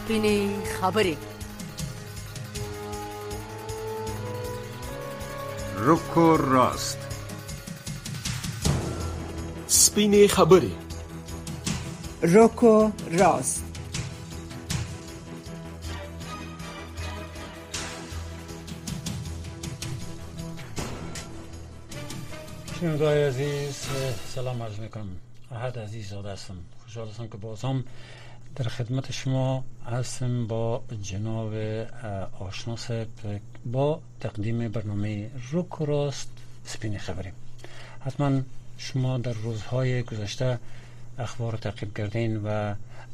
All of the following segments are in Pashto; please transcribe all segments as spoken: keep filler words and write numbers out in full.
سپینې خبرې. رکو راست. سپینې خبرې. رکو راست. شنونده‌های عزیز سلام عرض میکنم. احد عزیز زاده هستم. خوشحال هستم که باز هم در خدمت شما هستم با جناب آشنا صاحب با تقدیم برنامه رک و راست سپینې خبرې. حتما شما در روزهای گذشته اخبار رو تعقیب کردین و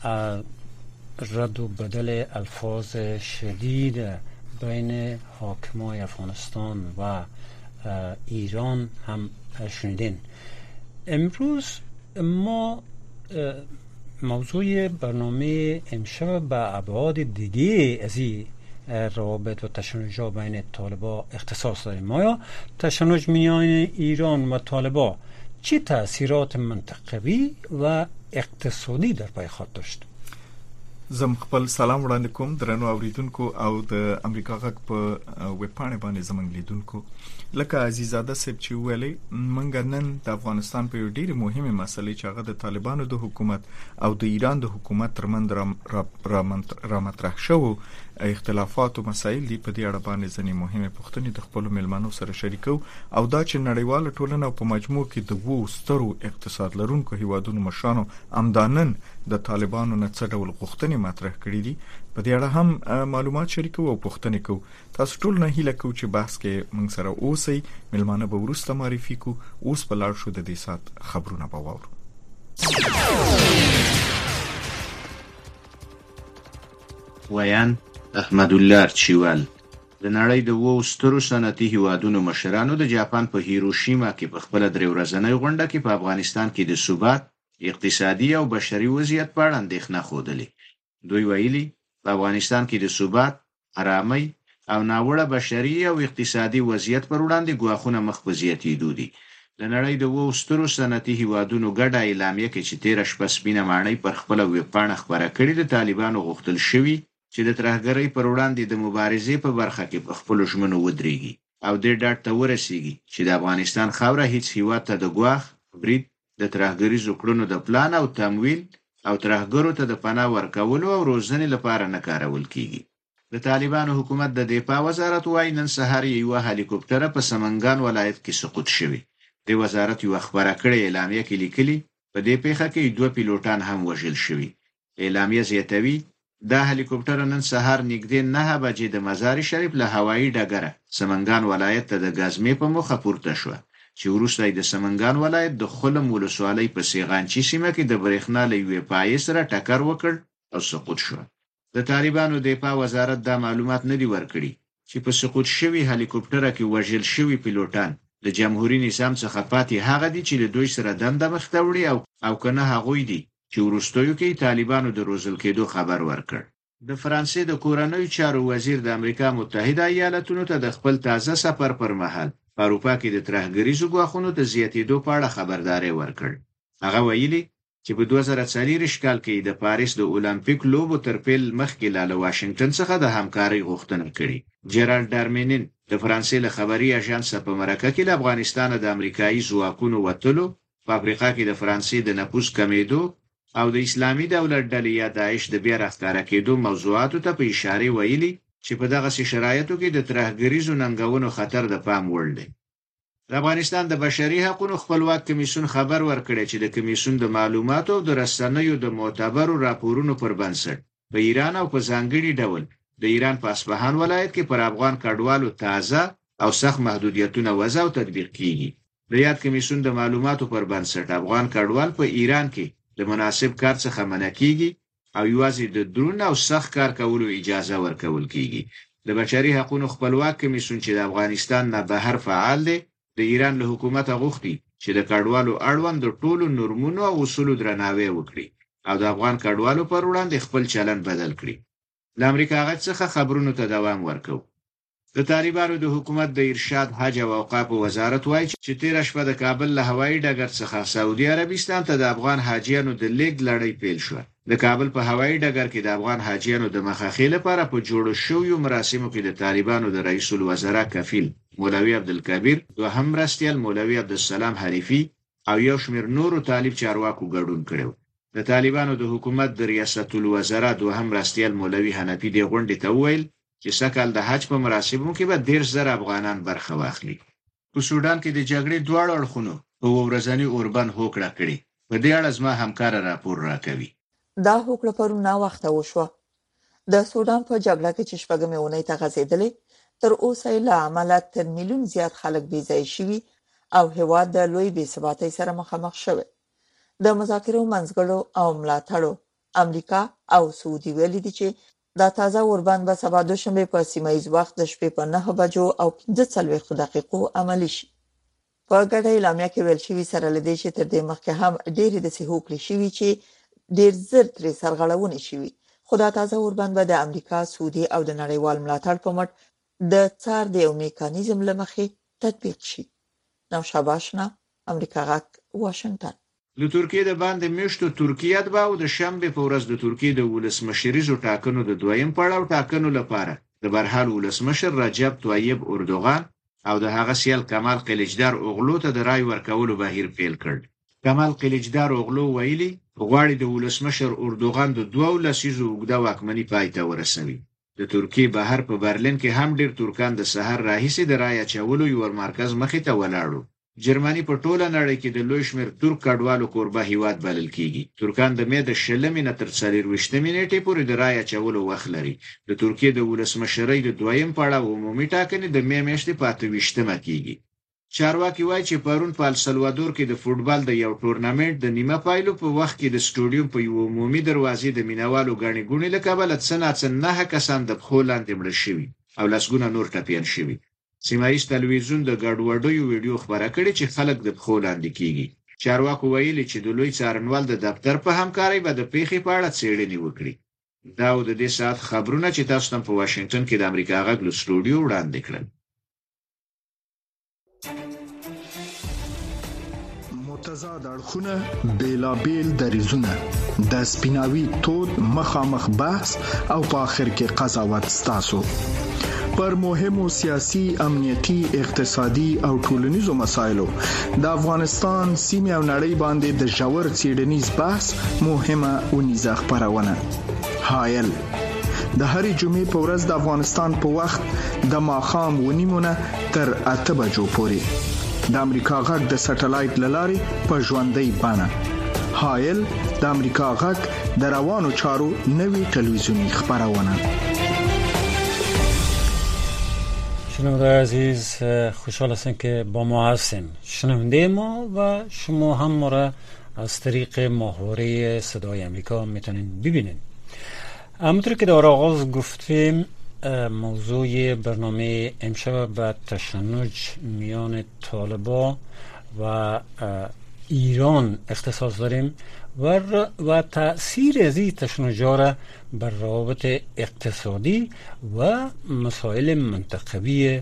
رد و بدل الفاظ شدید بین حاکمای افغانستان و ایران هم شنیدین. امروز ما موضوع برنامه امشب به ابعاد دیگه از این روابط و تشنج‌ها بین طالبان اختصاص داریم. آیا تشنج میان ایران و طالبان چه تأثیرات منطقوي و اقتصادي در پای خود داشت؟ زم خپل سلام وړاندې کوم درنو اوریدونکو او د امریکا غږ په ویبپاڼه باندې زمونږ لیدونکو. لکه عزیزاده صاحب چې ویلي، منګ نن د افغانستان په ډېری مهمه مسلې چې هغه د طالبانو د حکومت او د ایران د حکومت ترمنځ را, را, را مطرح شو اختلافات او مسایل دی. په دې اړه باندې ځنې مهمه پوښتنې د خپل ملمنو سره شریکو او دا چې نړیواله ټولنه په مجموع کې د وو سترو اقتصاد لرونکو هیوادونو مشرانو امدانن د طالبانو نه څه ډول غوښتنې مطرح کړې دي، په دې اړه هم معلومات شریکو او پوښتنې کوو. تاسو ټول نه هیله کوو چې بحث کې موږ سره اوسئ. ملمانه به وروسته معرفي کو. اوس په لاړ شو د دې سات خبرونه به واورو. ویان احمد الله ارچیوال د نړۍ د وو سترو صنعتي هیوادونو مشرانو د جاپان په هیروشیما کې په خپل درې ورځنۍ غونډه کې په افغانستان کې د ثبات، اقتصادي او بشري وضعیت په اړه اندېښنه خوده. دوی ویلي په افغانستان کې د ثبات، آرامۍ او ناوړه بشري او اقتصادي وضعیت پر وړاندې ګواښونه مخ په زیاتېدو دي. د نړۍ د وو سترو صنعتي هیوادونو ګډه اعلامیه کې چې تېره شپه سپینه ماڼۍ پر خپله ویبپاڼه خپره کړې، د طالبانو غوښتل شوي چې د ترهګرۍ پر وړاندې د مبارزې په برخه کې په خپلو ژمنو ودرېږي او دې ډاډ ته ورسیږي چې د افغانستان خاوره هیڅ هیواد ته د ګواښ، برید، د ترهګریزو کړنو د پلان او تمویل او ترهګرو ته د پناه ورکولو او روزنې لپاره نه کارول کیږي. د طالبانو حکومت د دفاع وزارت وايي نن سهار یوه هلیکوپټر په سمنګان ولایت کې سقوط شوی. د وزارت یو خبره کړې اعلامیه کې لیکلي په دې پیښه کې دوه پیلوټان هم وژل شوي. اعلامیه زیاتوي دا هلیکوپټر نن سهار نږدې نه بجې د مزار شریف له هوایي ډګره سمنګان ولایت ته د ګازمې په مخه پورته شو چې وروسته د سمنګان ولایت د خلم ولسوالۍ په سیغانچی سیمه کې د برېښنا له یوې پایې سره ټکر وکړ او سقوط شو. د طالبانو دفاع وزارت دا معلومات نه دی ورکړي چې په سقوط شوي هلیکوپټر کې وژل شوي پیلوټان د جمهوریت نظام څخه پاتې هغه دي چې له دوی سره دنده مخ ته وړي او او کنه هغوی دي چې وروستیو کې طالبانو د روزل کېدو خبر ورکړ. د فرانسې د کورنیو چارو وزیر د امریکا متحده ایالاتونو ته د خپل تازه سفر پر مهال په اروپا کې د ترهګریزو ګواښونو د زیاتېدو په اړه خبرداري ورکړ. هغه ویلي چې په دوه زره څلور کال کې د پاریس د اولمپیک لوبو تر پیل مخکې له واشنگټن څخه د همکارۍ غوښتنه کړې. جرالد دارمینین د فرانسې له خبري اژانس په مرکه کې له افغانستان د امریکایي ځواکونو وتلو، په افریقا کې د فرانسې د نفوذ کمیدو او د اسلامي دولت ډلې یا داعش د بیا راښکاره کېدو موضوعاتو ته په اشاره ویلي چې په دغه شرایطو کې د ترهګریزو ننګونو خطر د پام وړ دی. د افغانستان د بشري حقوقو خپلواک کمیسیون خبر ورکړی چې د کمیسیون د معلوماتو او د رسنیو د معتبرو راپورونو پر بنسټ په ایران او په ځانګړي ډول د ایران په اصفهان ولایت کې پر افغان کډوالو تازه او سخت محدودیتونه وضع او تطبیق کیږي. د یاد کمیسیون د معلوماتو پر بنسټ افغان کډوال په ایران کې د مناسب کار څخه منع کیږي او یوازې د درون او سخت کار کولو اجازه ورکول کیږي. د بشري حقوقو خپلواک کمیسیون چې د افغانستان نه بهر فعال دی، د ایران له حکومت غوښتي چې د کډوالو اړوند د ټولو نورمونو او اصولو درناوی وکړي او د افغان کډوالو پر وړاندې خپل چلن بدل کړي. د امریکا غږ څخه خبرونو ته دوام ورکو. د طالبانو د حکومت د ارشاد، حج او اوقاف وزارت وایي چې تېره شپه د کابل له هوایي ډګر څخه سعودي عربستان ته د افغان حاجیانو د لیږد لړۍ پیل شوه. د کابل په هوایي ډګر کې د افغان حاجیانو د مخاخې لپاره په جوړو شویو مراسمو کې د طالبانو د رئیس الوزرا کفیل مولوي عبدالکبیر، دوهم مرستیال مولوي عبدالسلام حریفي او یو شمېر نورو طالب چارواکو ګډون کړی. د طالبانو د حکومت د ریاست الوزرا دوهم مرستیال مولوي حنفي د غونډې ته وویل چې سکهال د حج په مراسمو کې به ډېر زر افغانان برخه واخلي. په سودان کې د جګړې دواړو اړخونو په ورځني اوربند هوکړه کړې. په دې اړه زما همکار راپور راکوي. دا هوکړه پرون نا وخته وشوه. د سودان په جګړه کې چې شپږمې اونۍ ته غځېدلې، تر اوسه یې له امله تر میلیون زیات خلک بې ځایه شوي او هېواد د لوی بې ثباتۍ سره مخامخ شوی. د مذاکرو منځګړو او ملاتړو امریکا او سعودي ویلي دي چې دا تازه اوربند به سبا دوشنبه په سیمه ییز وخت د شپې په نهه بجو او پنځه څلوېښتو دقیقو عملي شي. په ګډه اعلامیه کې ویل شوي سره له دې چې تر دې مخکې هم ډېرې داسې هوکړې شوي چې ډېر زر ترې سرغړونې شوي، خو دا تازه اوربند به د امریکا، سعودي او د نړیوال ملاتړ په مټ د څار د یو میکانیزم له مخې تطبیق شي. نوشابه آشنا، امریکا غږ، واشنګټن. د ترکیې د باندې میشتو ترکیه د باو د شنبه په ورځ د ترکیې د ولسمشریزو ټاکنو د دویم پړاو ټاکنو لپاره د برحال ولسمشر رجب طیب اردوغان او د هغه سیال کمال قلیچدار اوغلو ته د رای ورکولو بهیر پیل کړ. کمال قلیچدار اوغلو ویلي غواړي د ولسمشر اردوغان د دوه لسیزو اوږده واکمني پای ته ورسوي. د ترکیې بهر په برلین کې هم ډیر ترکان د سحر راهیسې د رای اچولو یو مرکز مخې ته ولاړو. جرمني په ټوله نړۍ کې د لوی شمېر ترک کډوالو کوربه هیواد بلل کیږي. ترکان د مې د شلمې نه تر څلورویشتمې نیټې پورې د رای اچولو وخت لري. د ترکیې د ولسمشرۍ د دویم پړاو عمومي ټاکنې د مې میاشتې په اته ویشتمه کیږي. چارواکي وایي چې پرون په السلوادور کې د فوټبال د یو ټورنمنت د نیمه پایلو په وخت کې د سټوډیوم په یو عمومي دروازې د مینوالو ګڼې ګوڼې له کبله څه ناڅه نهه کسان د پښو لاندې مړه شوي او لسګونه نور ټپیان شوي. سیمه ییز تلویزیون د ګډوډیو ویډیو خبره کړې چې خلک د پښو لاندې کیږي. چارواکو ویلي چې د لوی څارنوال د دفتر په همکارۍ به د پیښې په اړه څېړنې وکړي. دا و د دې ساعت خبرونه چې تاسو ته په واشنګټن کې د امریکا غږ له سټوډیو وړاندې کړل. متضاد اړخونه، بیلابیل دریځونه، د سپیناوي تود مخامخ بحث او په آخر کې قضاوت ستاسو پر مهمو سیاسي، امنیتي، اقتصادي او ټولنیزو مسایلو د افغانستان سیمه او نړۍ باندې د ژور څېړنیز بحث مهمه ونیزه خبرونه. هایل د هرې جمعې په ورځ د افغانستان په وخت د ماښام ونیمونه تر اته بجو پورې د امریکا غږ د سټلایټ لارې په ژوندۍ بڼه. هایل د امریکا غږ د روانو چارو نوې تلویزیونی خبرونه. شنونده‌های عزیز، خوشحال هستم که با ما هستین. شنونده ما و شما هم ما را از طریق ماهواره صدای امریکا میتونین ببینین. همونطور که در آغاز گفتیم، موضوع برنامه امشب به تشنج میان طالبان و ایران اختصاص داریم و و تأثیر از این تشنج‌ها را بر روابط اقتصادی و مسائل منطقوی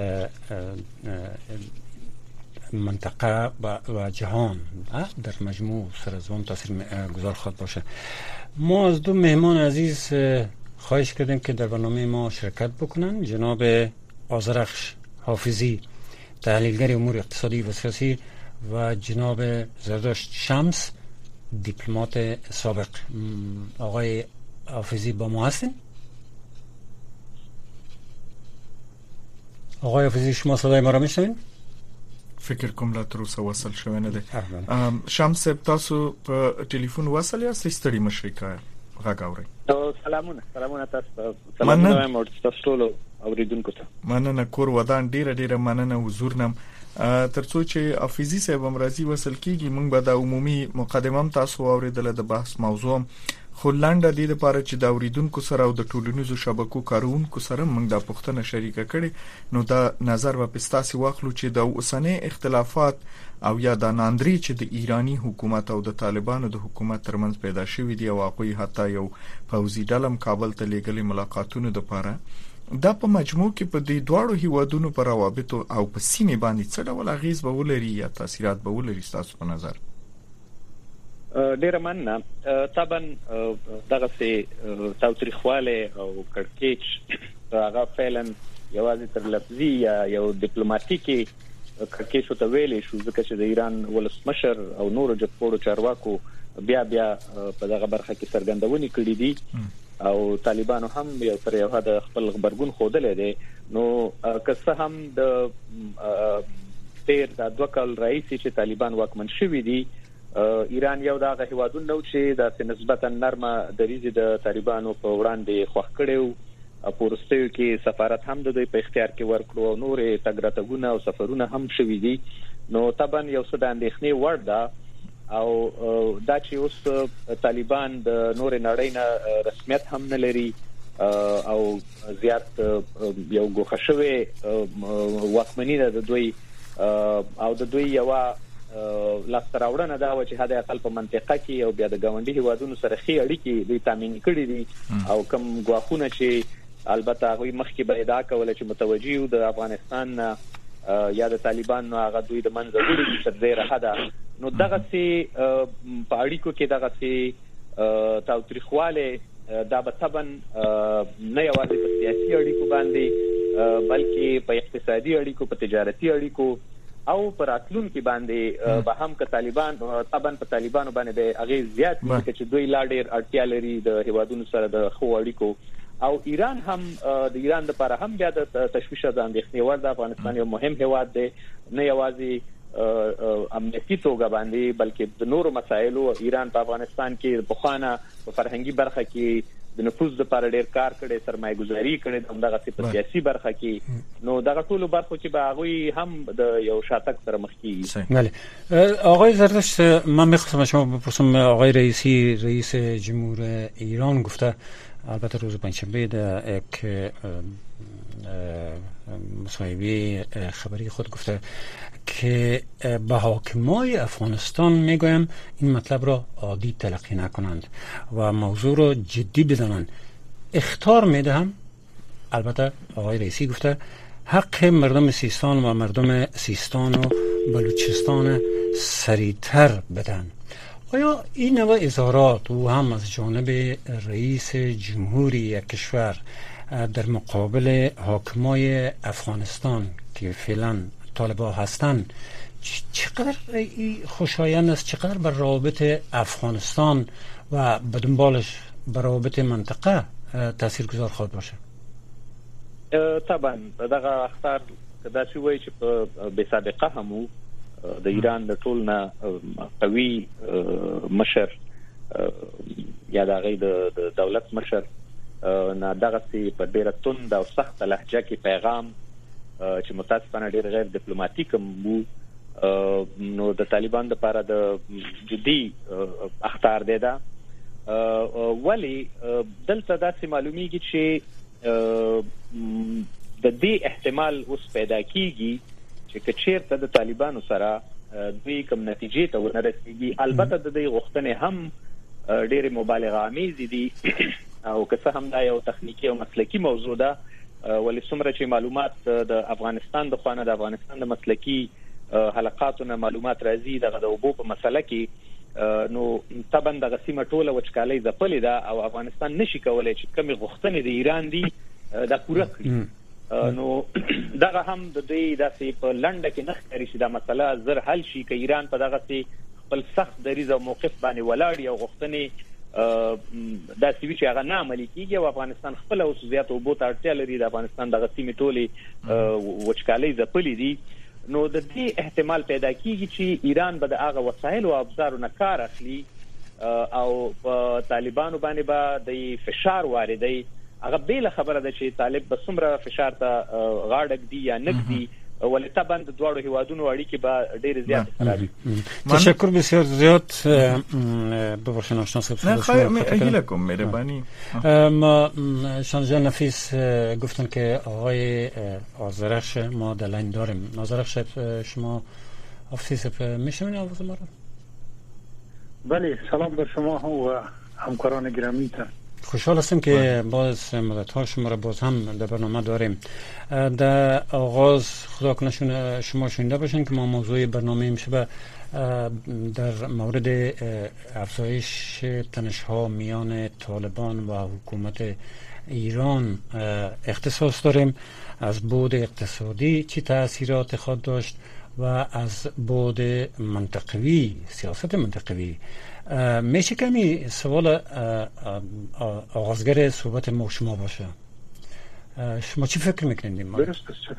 منطقه و جهان در مجموع سرازوام تاثیر گذار خواهد باشه. ما از دو مهمان عزیز خواهش کردیم که در برنامه ما شرکت بکنن. جناب آذرخش حافظی، تحلیلگر امور اقتصادی و سیاسی، و جناب زردشت شمس، دیپلمات سابق. آقای حافظی با ما هستین؟ آقای حافظی، شما صدای ما را میشنوین؟ فکر کوم لا تر اوسه وصل شوی نه دی. شمس، تاسو په ټلیفون وصل یاست؟ ستړي مشري کا غږ اورئ؟ سلامونه سلامونه تاسو. سلامونه مورد تاسو ټول اوریدونکو ته. مننه. کور ودان ډیره ډیره مننه حضور نم. ترڅو چې حافظي صاحب هم راځي وصل کیږي، موږ به د عمومي مقدمه تاسو اوریدل د بحث موضوع خو لنډه دي لپاره چې د اوریدونکو سره او د ټولنیزو شبکو کارونکو سره موږ د پښتنه شریکه کړي. نو دا نظر په پستاسي واخلو چې د اوسنۍ اختلافات او یا د ناندري چې د ایرانی حکومت او د طالبانو د حکومت ترمنځ پیدا شوې دي او هغه حتی یو پوځي ډلم کابل ته لېږلي ملاقاتونو لپاره، دا په مجموع کې په دې دواړو هیوادونو پر روابط او په سیمه باندې څه ډول اغیز به ولري یا تاثیرات به ولري تاسو په نظر؟ ډیره مننه. طبعا دغه سي تاوتریخواله او کړکېچ هغه فعلا یوازې تر لفظي یا یو ډیپلوماټیکي کړکېچ ته ویلې شو، ځکه چې د ایران ولسمشر او نورو جګپوړو چارواکو بیا بیا په دغه برخه کې څرګندونې کړې دي او طالبانو هم یو تر یو حد خپل خبرګون خوده دی. نو که څه هم د تیر د دوه کال رئیس چې طالبان واکمن شوي دي، ایران یو دغه هیوادون نو چې د نسبتا نرمه دریزه د طالبانو په وړاندې خوښ کړو، پورستیو کې سفارت هم د دوی په اختیار کې ورکړو او نورې تګراتګونه او سفرونه هم شوي دي. نو طبعا یو څه د اندېښنې وړ ده او دا چې اوس طالبان د نورې نړۍ نه رسمیت هم نه لري او زیات یو ګوښه شوی واکمني ده د دوی او د دوی یو لاسته راوړنه دا و چې حد اقل په منطقه کې او بیا د ګاونډي هیوادونو سره ښې اړیکې دوی تامین کړي دي او کوم ګواښونه چې البته هغه مخکې به ادعا کوله چې متوجي وو د افغانستان یا د طالبان نو هغه دوی د منځه وړي تر ډیره حده. نو دغه سي په اړیکو کې دغه سي تاوتریخواله دا به طبعا نه یوازې په سیاسي اړیکو باندې بلکې په اقتصادي اړیکو، په تجارتي اړیکو او پر راتلونکي باندې به هم که طالبان طبعا په طالبانو باندې به هغه زیات دي چې دوی لا ډیر اړتیا لري د هیوادونو سره د خو اړیکو او ایران هم د ایران لپاره هم بیا د تشویش د اندېښنې وړ د افغانستان یو مهم هیواد دی، نه یوازې امنیتي توګه باندې بلکې د نورو مسایلو. ایران په افغانستان کې په خوانه په فرهنګي برخه کې د نفوذ لپاره ډیر کار کړي، سرمایه گذاري کړي همدغه په سیاسي برخه کې. نو دغه ټولو برخو کې به هغه هم د یو شاتک سره مخ کیږي. بله آقای زردشت، من می‌خواستم شما بپرسم، آقای رئیسی رئیس جمهور ایران گفته البته روز پنجشنبه در یک مصاحبه خبری خود گفته که به حاکمای افغانستان میگویم این مطلب را عادی تلقی نکنند و موضوع را جدی بدانند. اخطار میدهم، البته آقای رئیسی گفته حق مردم سیستان و مردم سیستان و بلوچستان سریعتر بدن. آیا این نوع اظهارات و هم از جانب رئیس جمهوری یک کشور در مقابل حاکمای افغانستان که فعلا طالبان هستند چقدر خوشایند است، چقدر بر روابط افغانستان و به دنبالش بر روابط منطقه تاثیرگذار خواهد باشه؟ طبعا دغه اختار دا چې وایي چې په بې سابقه هم د ایران د ټول نه قوي مشر یا د غي د دولت مشر نه دغه سي په ډیره تند او سخت لهجه کې پیغام چې متاسفانه ډیر غیر ډیپلوماټیک مو نو د طالبان لپاره د جدي اختار دی دا ولی دلته داسې معلومیږي چې د دې احتمال اوس پیدا کیږي چې کچیرته د طالبانو سره دوی کوم نتیجې ته ورسیږي. البته د دې غوښتنې هم ډېر مبالغه آمیز دي او که څه هم دا یو تخنیکی او مسلکی موضوع ده، ولی څومره چې معلومات د افغانستان د خوانه د افغانستان د مسلکی حلقاتو نه معلومات راځي دغه د اوبو په مسله کې، نو طبعا دغه سیمه ټوله وچکالۍ ځپلې ده او افغانستان نشي کولای چې کومې غوښتنې د ایران دي دا پوره کړي. نو دغه هم د دې داسې په لنډه کې نه ښکاري چې دا مسله زر حل شي که ایران په دغه سي خپل سخت دریځ او موقف باندې ولاړ او غوښتنې داسې وي چې هغه نه عملي کېږي او افغانستان خپله اوس زیات اوبو ته اړتیا لري، د افغانستان دغه سیمې ټولې وچکالۍ ځپلې دي. نو د دې احتمال پیدا کیږي چې ایران به د هغه وسایل او ابزارو نه کار اخلي او په طالبانو باندې به د فشار واردوي. هغه بیل خبره ده چې طالب به څومره فشار ته غاړه ږدي یا نه ږدي، ولی طبعا د دواړو هیوادونو اړیکې به ډېرې زیاتې خراب وي. تشکر بسیار زیاد. ببخشید آشنا صاحب نه خیر اگه لکم مهربانی. ما شانزان نفیس گفتن که آقای آذرخش ما در لاین داریم. آذرخش شما آفیس میشنوین آواز ما رو؟ بله، سلام بر شما و همکاران گرامی تا. خوشحال هستم که باز مدت ها شما را باز هم در برنامه داریم. در آغاز خدا کنه شما شنیده باشین که ما موضوع برنامه امشب در مورد افزایش تنش‌ها میان طالبان و حکومت ایران اختصاص داریم. از بعد اقتصادی چی تأثیرات خود داشت و از بعد منطقوی، سیاست منطقوی. میشه کمی سوال آغازگر صحبت ما شما باشه. شما چی فکر میکنید؟ درست است.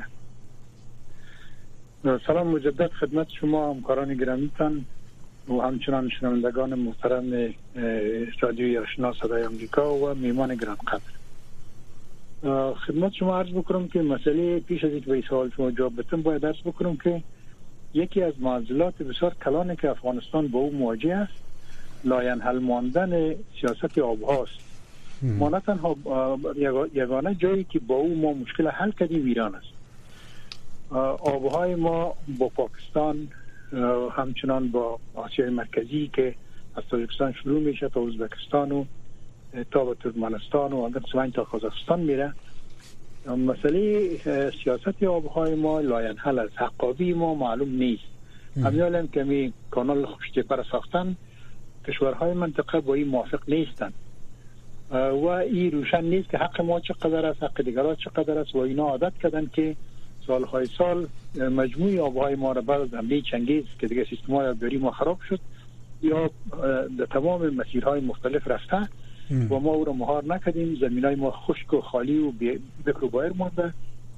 سلام مجدد خدمت شما همکاران گرامیتان و همچنان شنوندگان محترم رادیوی آشنا صدای آمریکا و میهمان گران قدر. خدمت شما عرض بکنم که مسئله پیش از اینکه به سوال شما جواب بدم باید عرض بکنم که یکی از معضلات بسیار کلانی که افغانستان با او مواجه است لاینحل ماندن سیاست آبهاست. ما نه تنها یگانه جایی که با او ما مشکل حل کردیم ایران است. آبهای ما با پاکستان همچنان با آسیای مرکزی که از تاجیکستان شروع میشه تا ازبکستان و تا به ترکمنستان و اگر سوین تا قزاقستان میره. مسئله سیاست آبهای ما لاینحل است. حقابی ما معلوم نیست. همیالم که می کانال خوشتی پر ساختن کشورهای منطقه با این موافق نیستند و این روشن نیست که حق ما چقدر است، حق دیگران چقدر است و اینا عادت کردن که سالهای سال مجموعی آبهای ما را بعد از حمله چنگیز که دیگه سیستم‌های آبیاری ما خراب شد یا در تمام مسیرهای مختلف رفته و ما او را مهار نکردیم. زمینای ما خشک و خالی و بکر و بایر مانده.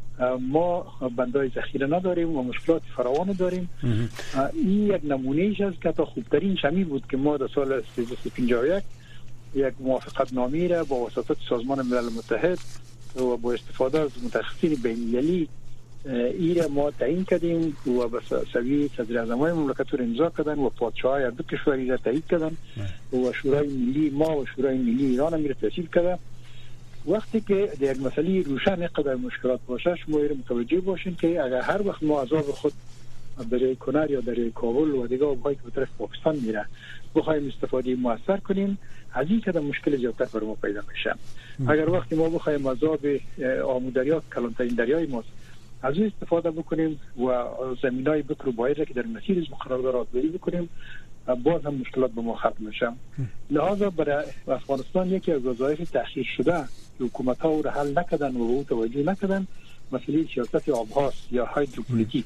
ما بندای ذخیره نداریم و مشکلات فراوان داریم. این یک نمونه‌ایش است که تا خوبترین شمی بود که ما در سال سیزده پنجاه و یک یک موافقت نامه را با واسطه سازمان ملل متحد و با استفاده از متخصصین بین‌المللی ایره ما تعیین کردیم و به سوی صدر اعظم‌های مملکت رو امضا کردن و پادشاه‌های هر دو کشور را تایید کردن و شورای ملی ما و شورای ملی ایران هم را تصویب کردن. وقتی که در یک مسئله روشن قدر مشکلات باشه شما ایره متوجه باشین که اگر هر وقت ما عذاب خود دریای کنر یا دریای کابل و دیگه آب‌هایی که به طرف پاکستان میره بخوایم استفاده موثر کنیم از این که مشکل زیادتر بر ما پیدا میشه. اگر وقتی ما بخوایم عذاب آمو دریا کلانترین دریای ماست از این استفاده بکنیم و زمینای بکر و بایر که در مسیر از قرارداد بری بکنیم باز هم مشکلات به ما ختم میشه. لذا برای افغانستان یکی از وظایف تأخیر شده که حکومت‌ها او را حل نکردن و به او توجه نکردن مسئله سیاست آبهاست یا هایدروپولیتیک.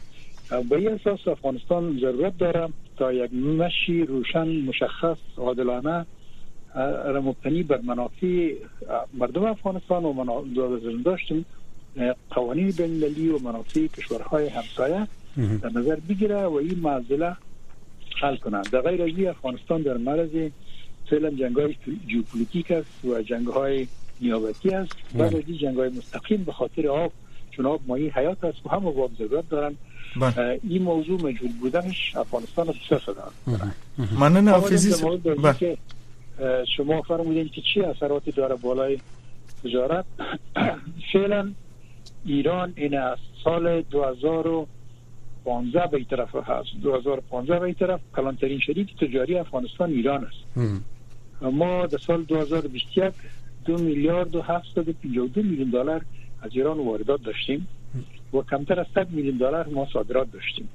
به این اساس افغانستان ضرورت داره تا یک مشی روشن مشخص عادلانه را مبتنی بر منافع مردم افغانستان و منافع داشتیم قوانین بین‌المللی و منافع کشورهای همسایه در نظر بگیره و این معضله حل کنه. در غیر از این افغانستان در معرض فعلا جنگ‌های ژئوپلیتیک است و جنگ‌های نیابتی است. بعد از این جنگ‌های مستقیم به خاطر آب چون آب مایه حیات است و همه با آب ضرورت دارن. این موضوع مجهول بودنش افغانستان رو بسیار شده. مننه حافظی. شما فرمودین که چی اثراتی داره بالای تجارت. فعلا ایران این از سال دو هزار و پانزده به طرف هست. دو هزار و پانزده به طرف کلانترین شریک تجاری افغانستان ایران است. ما در سال دو هزار و بیست و یک دو میلیارد و هفتصد و پنجاه و دو میلیون دلار از ایران واردات داشتیم و کمتر از صد میلیون دلار ما صادرات داشتیم.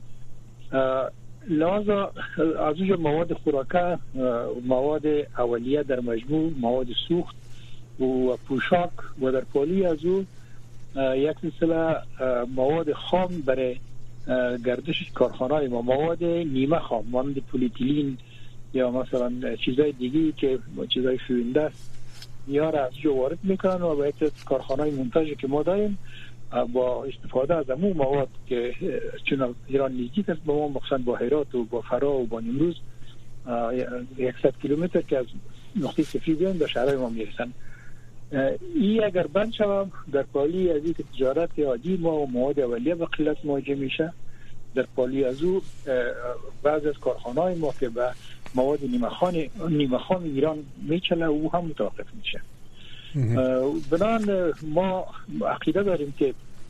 لذا از اونجا مواد خوراکه، مواد اولیه در مجموع، مواد سوخت و پوشاک و در پالی از او یک سلسله مواد خام برای گردش کارخانه‌های ما، مواد نیمه خام مانند پلیتیلین یا مثلا چیزای دیگی که چیزای شوینده است یا را از جو وارد میکنن و به یک کارخانه‌های منتاجی که ما داریم با استفاده از همون مواد که چون ایران نزدیک است با ما مخصوصا با هرات و با فرا و با نیمروز صد کیلومتر که از نقطه صفری بیان به شهرهای ما میرسن. این اگر بند شوم در پالی از این که تجارت عادی ما و مواد اولیه به قلت مواجه میشه، در پالی از او بعض از کارخانه‌های ما که به مواد نیمه خام ایران میچله او هم متوقف میشه. بنابراین ما عقیده داریم که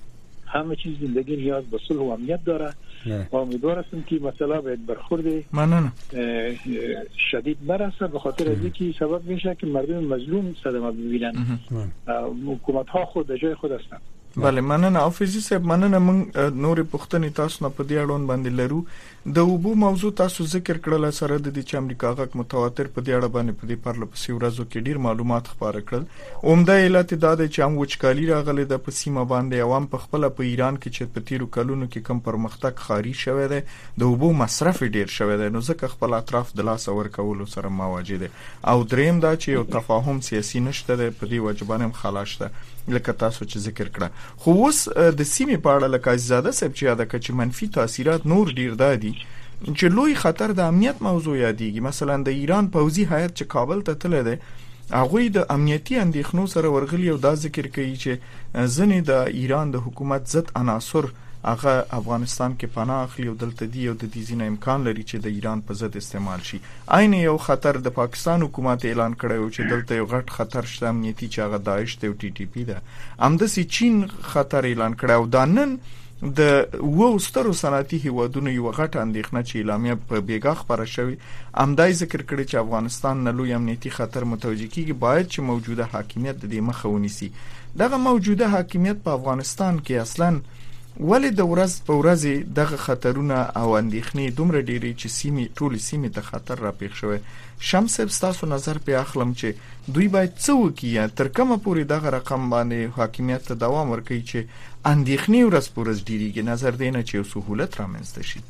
همه چیز زندگی نیاز به صلح و امنیت داره و امیدوار هستم که مسئله به برخورد ممنون شدید برسه، به خاطر از اینکه سبب میشه که مردم مظلوم صدمه ببینن. حکومت ها خود در جای خود هستن. بله مننه حافظي صاحب، مننه. من نور پوښتنې تاسو نه په دې اړوند باندې لرو. د اوبو موضوع تاسو ذکر کړل سره د دې چې امریکا غاک متواتر په دې اړه باندې په دې پرله پسې ورځو کې ډیر معلومات خبره کړل. عمده علت دا دی چې هم وچکالي راغله د پسیمه باندې عوام په خپل په ایران کې چې په تیرو کلونو کې کم پرمختګ خاري شوه دی، د اوبو مصرف ډیر شوه دی، نو ځکه خپل اطراف د لاس ورکولو سره مواجه دي. او دریم دا چې یو تفاهم سیاسي نشته دی، په دې وجبانه هم خلاص ده لکه تاسو چې ذکر کړه. خو اوس د سیمې په اړه لکه عزیزاده صاحب چې یاد کړ چې منفي تاثیرات نور ډیر دادي چې لوی خطر د امنیت موضوع یادېږي. مثلا د ایران پوځي هیات چې کابل ته تللی دی، هغه د امنیتي اندېښنو سره ورغلي او دا ذکر کوي چې ځنې د ایران د حکومت ضد عناصر هغه افغانستان کې پناه اخلي او دلته دی او د دې ځینې امکان لري چې د ایران په ضد استعمال شي. عین یو خطر د پاکستان حکومت اعلان کړی او چې دلته یو غټ خطر شته امنیتي چې هغه داعش ته او ټي ټي پی ده. همداسې چین خطر اعلان کړی او دا نن د وو سترو صنعتي هیوادونو یو غټ اندېښنه چې اعلامیه په بیګا خبره شوې، همدای ذکر کړی چې افغانستان نه لوی امنیتي خطر متوجه کیږي، باید چې موجوده حاکمیت د دې مخه ونیسي. دغه موجوده حاکمیت په افغانستان کې اصلاً ولې د ورځ په ورځ دغه خطرونه او اندېښنې دومره ډېرې چې سیمې ټول سیمې ته خطر را پیښ شوی. شمس صاحب تاسو نظر په اخلم چې دوی باید څه وکړي، تر کومه پورې دغه رقم باندې حاکمیت ته دوام ورکړي چې اندېښنې ورځ په ورځ ډېریږي، نظر دینه چې یو سهولت رامنځته شي.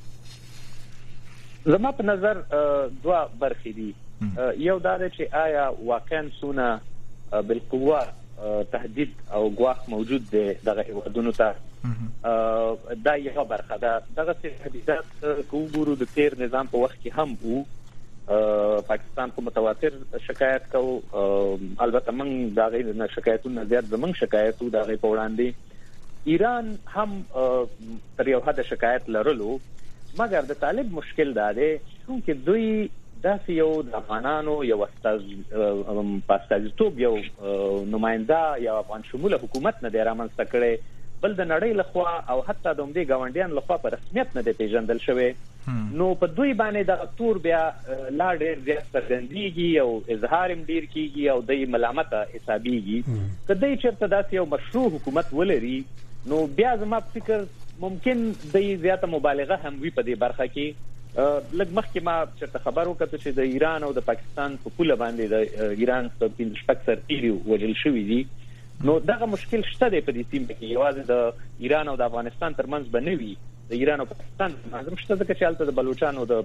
زما په نظر دوه برخې دي. یو دا دی چې آیا واقعا سونه بالقوه تهدید او ګواښ موجود دی دغه هیوادونو ته، دا یو برخه ده. دغه تهدیدات کو ګورو د تیر نظام په وخت کې هم وو، پاکستان په متواتر شکایت کو، البته موږ دا غي نه شکایتونه زیات زموږ شکایتو دا غي په وړاندې ایران هم تر یو حد شکایت لرلو، مګر د طالب مشکل دا دی چې دوی داسې یو د افغانانو یو استاذ پاستاذیتوب یو نماینده یا افغان شموله حکومت نه دی رامنځته کړی، بل د نړۍ لخوا او حتی د عمدي ګاونډیان لخوا په رسمیت نه دی پیژندل شوی. نو په دوی باندې د تور بیا لا ډېر زیات څرګندېږي او اظهار هم ډېر کیږي او د ملامت حسابيږي. کله چې چېرته داسې یو مشروع حکومت ولري نو بیا زما فکر ممکن د زیاته مبالغه هم وي په دې برخه کې. لږ مخکې ما چېرته خبر وکړ چې د ایران او د پاکستان په پوله باندې د ایران په پنځه شپږ سرتیري وژل شوي دي. نو دغه مشکل شته دی په دې سیمه کې، یوازې د ایران او د افغانستان ترمنځ بنوي، د ایران او پاکستان ترمنځ شته، ځکه چې هلته د بلوچستان د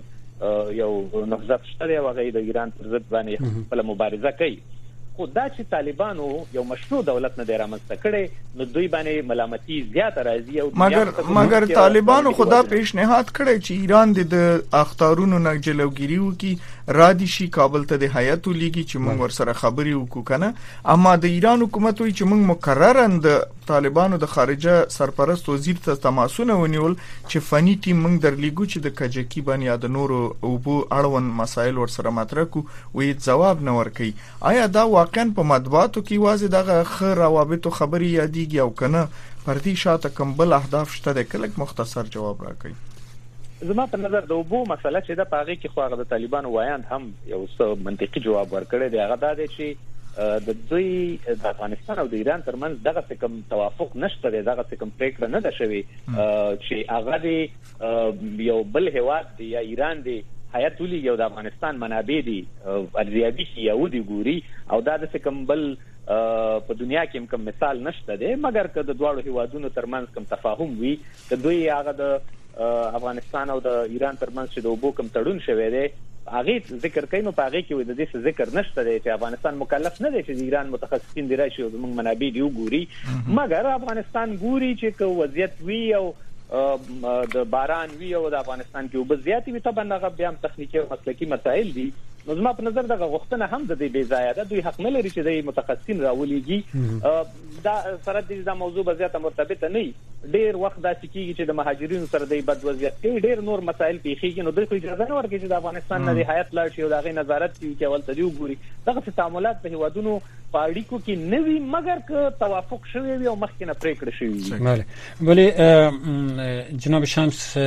یو نهضت شته دی او هغه د ایران پر ضد باندې خپل مبارزه کوي. خو دا چې طالبانو یو مشروع دولت نه دی رامنځته کړی نو دوی باندې ملامتي زیاته راځي. او مګر مګر طالبانو خدا پیشنهاد کړی چې ایران د اخطارونو نه جلوګیری وکړي، را دي شي کابل ته د هیات لیږي چې موږ ورسره خبرې وکړو کنه. اما د ایران حکومت وایي چې موږ مکرراً د طالبانو د خارجه سرپرست وزیر ته تماسونه ونیول چې فني ټیم موږ درلیږو چې د کجکی باندې د نورو اوبو اړوند مسایل ورسره مطرح کو، وې جواب نه ورکړي. آیا دا واقعاً په مطبوعاتو کې واځي دغه خبر روابطو خبري یادېږي او کنه پردي شاته کوم بل اهداف شته؟ د کلک مختصر جواب راکړي. زما په نظر د اوبو مسله چې د پاغي کې خو هغه د طالبانو وایاند هم یو څه منطقي جواب ورکړی دی. هغه دا دی چې د دوی د افغانستان او د ایران ترمنځ دغه کوم توافق نشته دی، دغه کوم پریکړه نه ده شوې چې هغه دی یو بل هیواد دی یا ایران دی حیات ولي یو د افغانستان منابع دي ارزیابي شي او دی ګوري، او دا د کوم بل په دنیا کې کوم مثال نشته دی. مګر که د دواړو هیوادونو ترمنځ کوم تفاهم وي، که دوی هغه د افغانستان او د ایران ترمنځ چې د اوبو کوم تړون شوی دی هغه ذکر کوي، نو په هغه کې د دې ذکر نشته دی چې افغانستان مکلف نه دی چې د ایران متخصصین دی راشي او زموږ منابع دی وګوري. مګر افغانستان ګوري چې که وضعیت وي او د باران وی او د افغانستان کې وب زیاتې وي، طبعا هغه بیا هم تخنیکی او مسلکی مسایل دي نو زما په نظر دغه غوښتنه هم د دې بې ځایه ده. دوی حق نه لري چې د متخصصین راولېږي. دا سره د موضوع به زیاته مرتبطه نه وي. ډېر وخت داسې کېږي چې د مهاجرینو سره د بد وضعیت کوي، ډېر نور مسایل پیښیږي، نو دوی خو اجازه نه ورکوي چې د افغانستان نه د هیات لاړ شي او د هغې نظارت کوي چې اول ته دې وګوري. دغسې تعاملات په هېوادونو په اړیکو کې نه وي مګر که توافق شوی وي او مخکې نه پرېکړه شوې وي. بله، ولی جناب شمس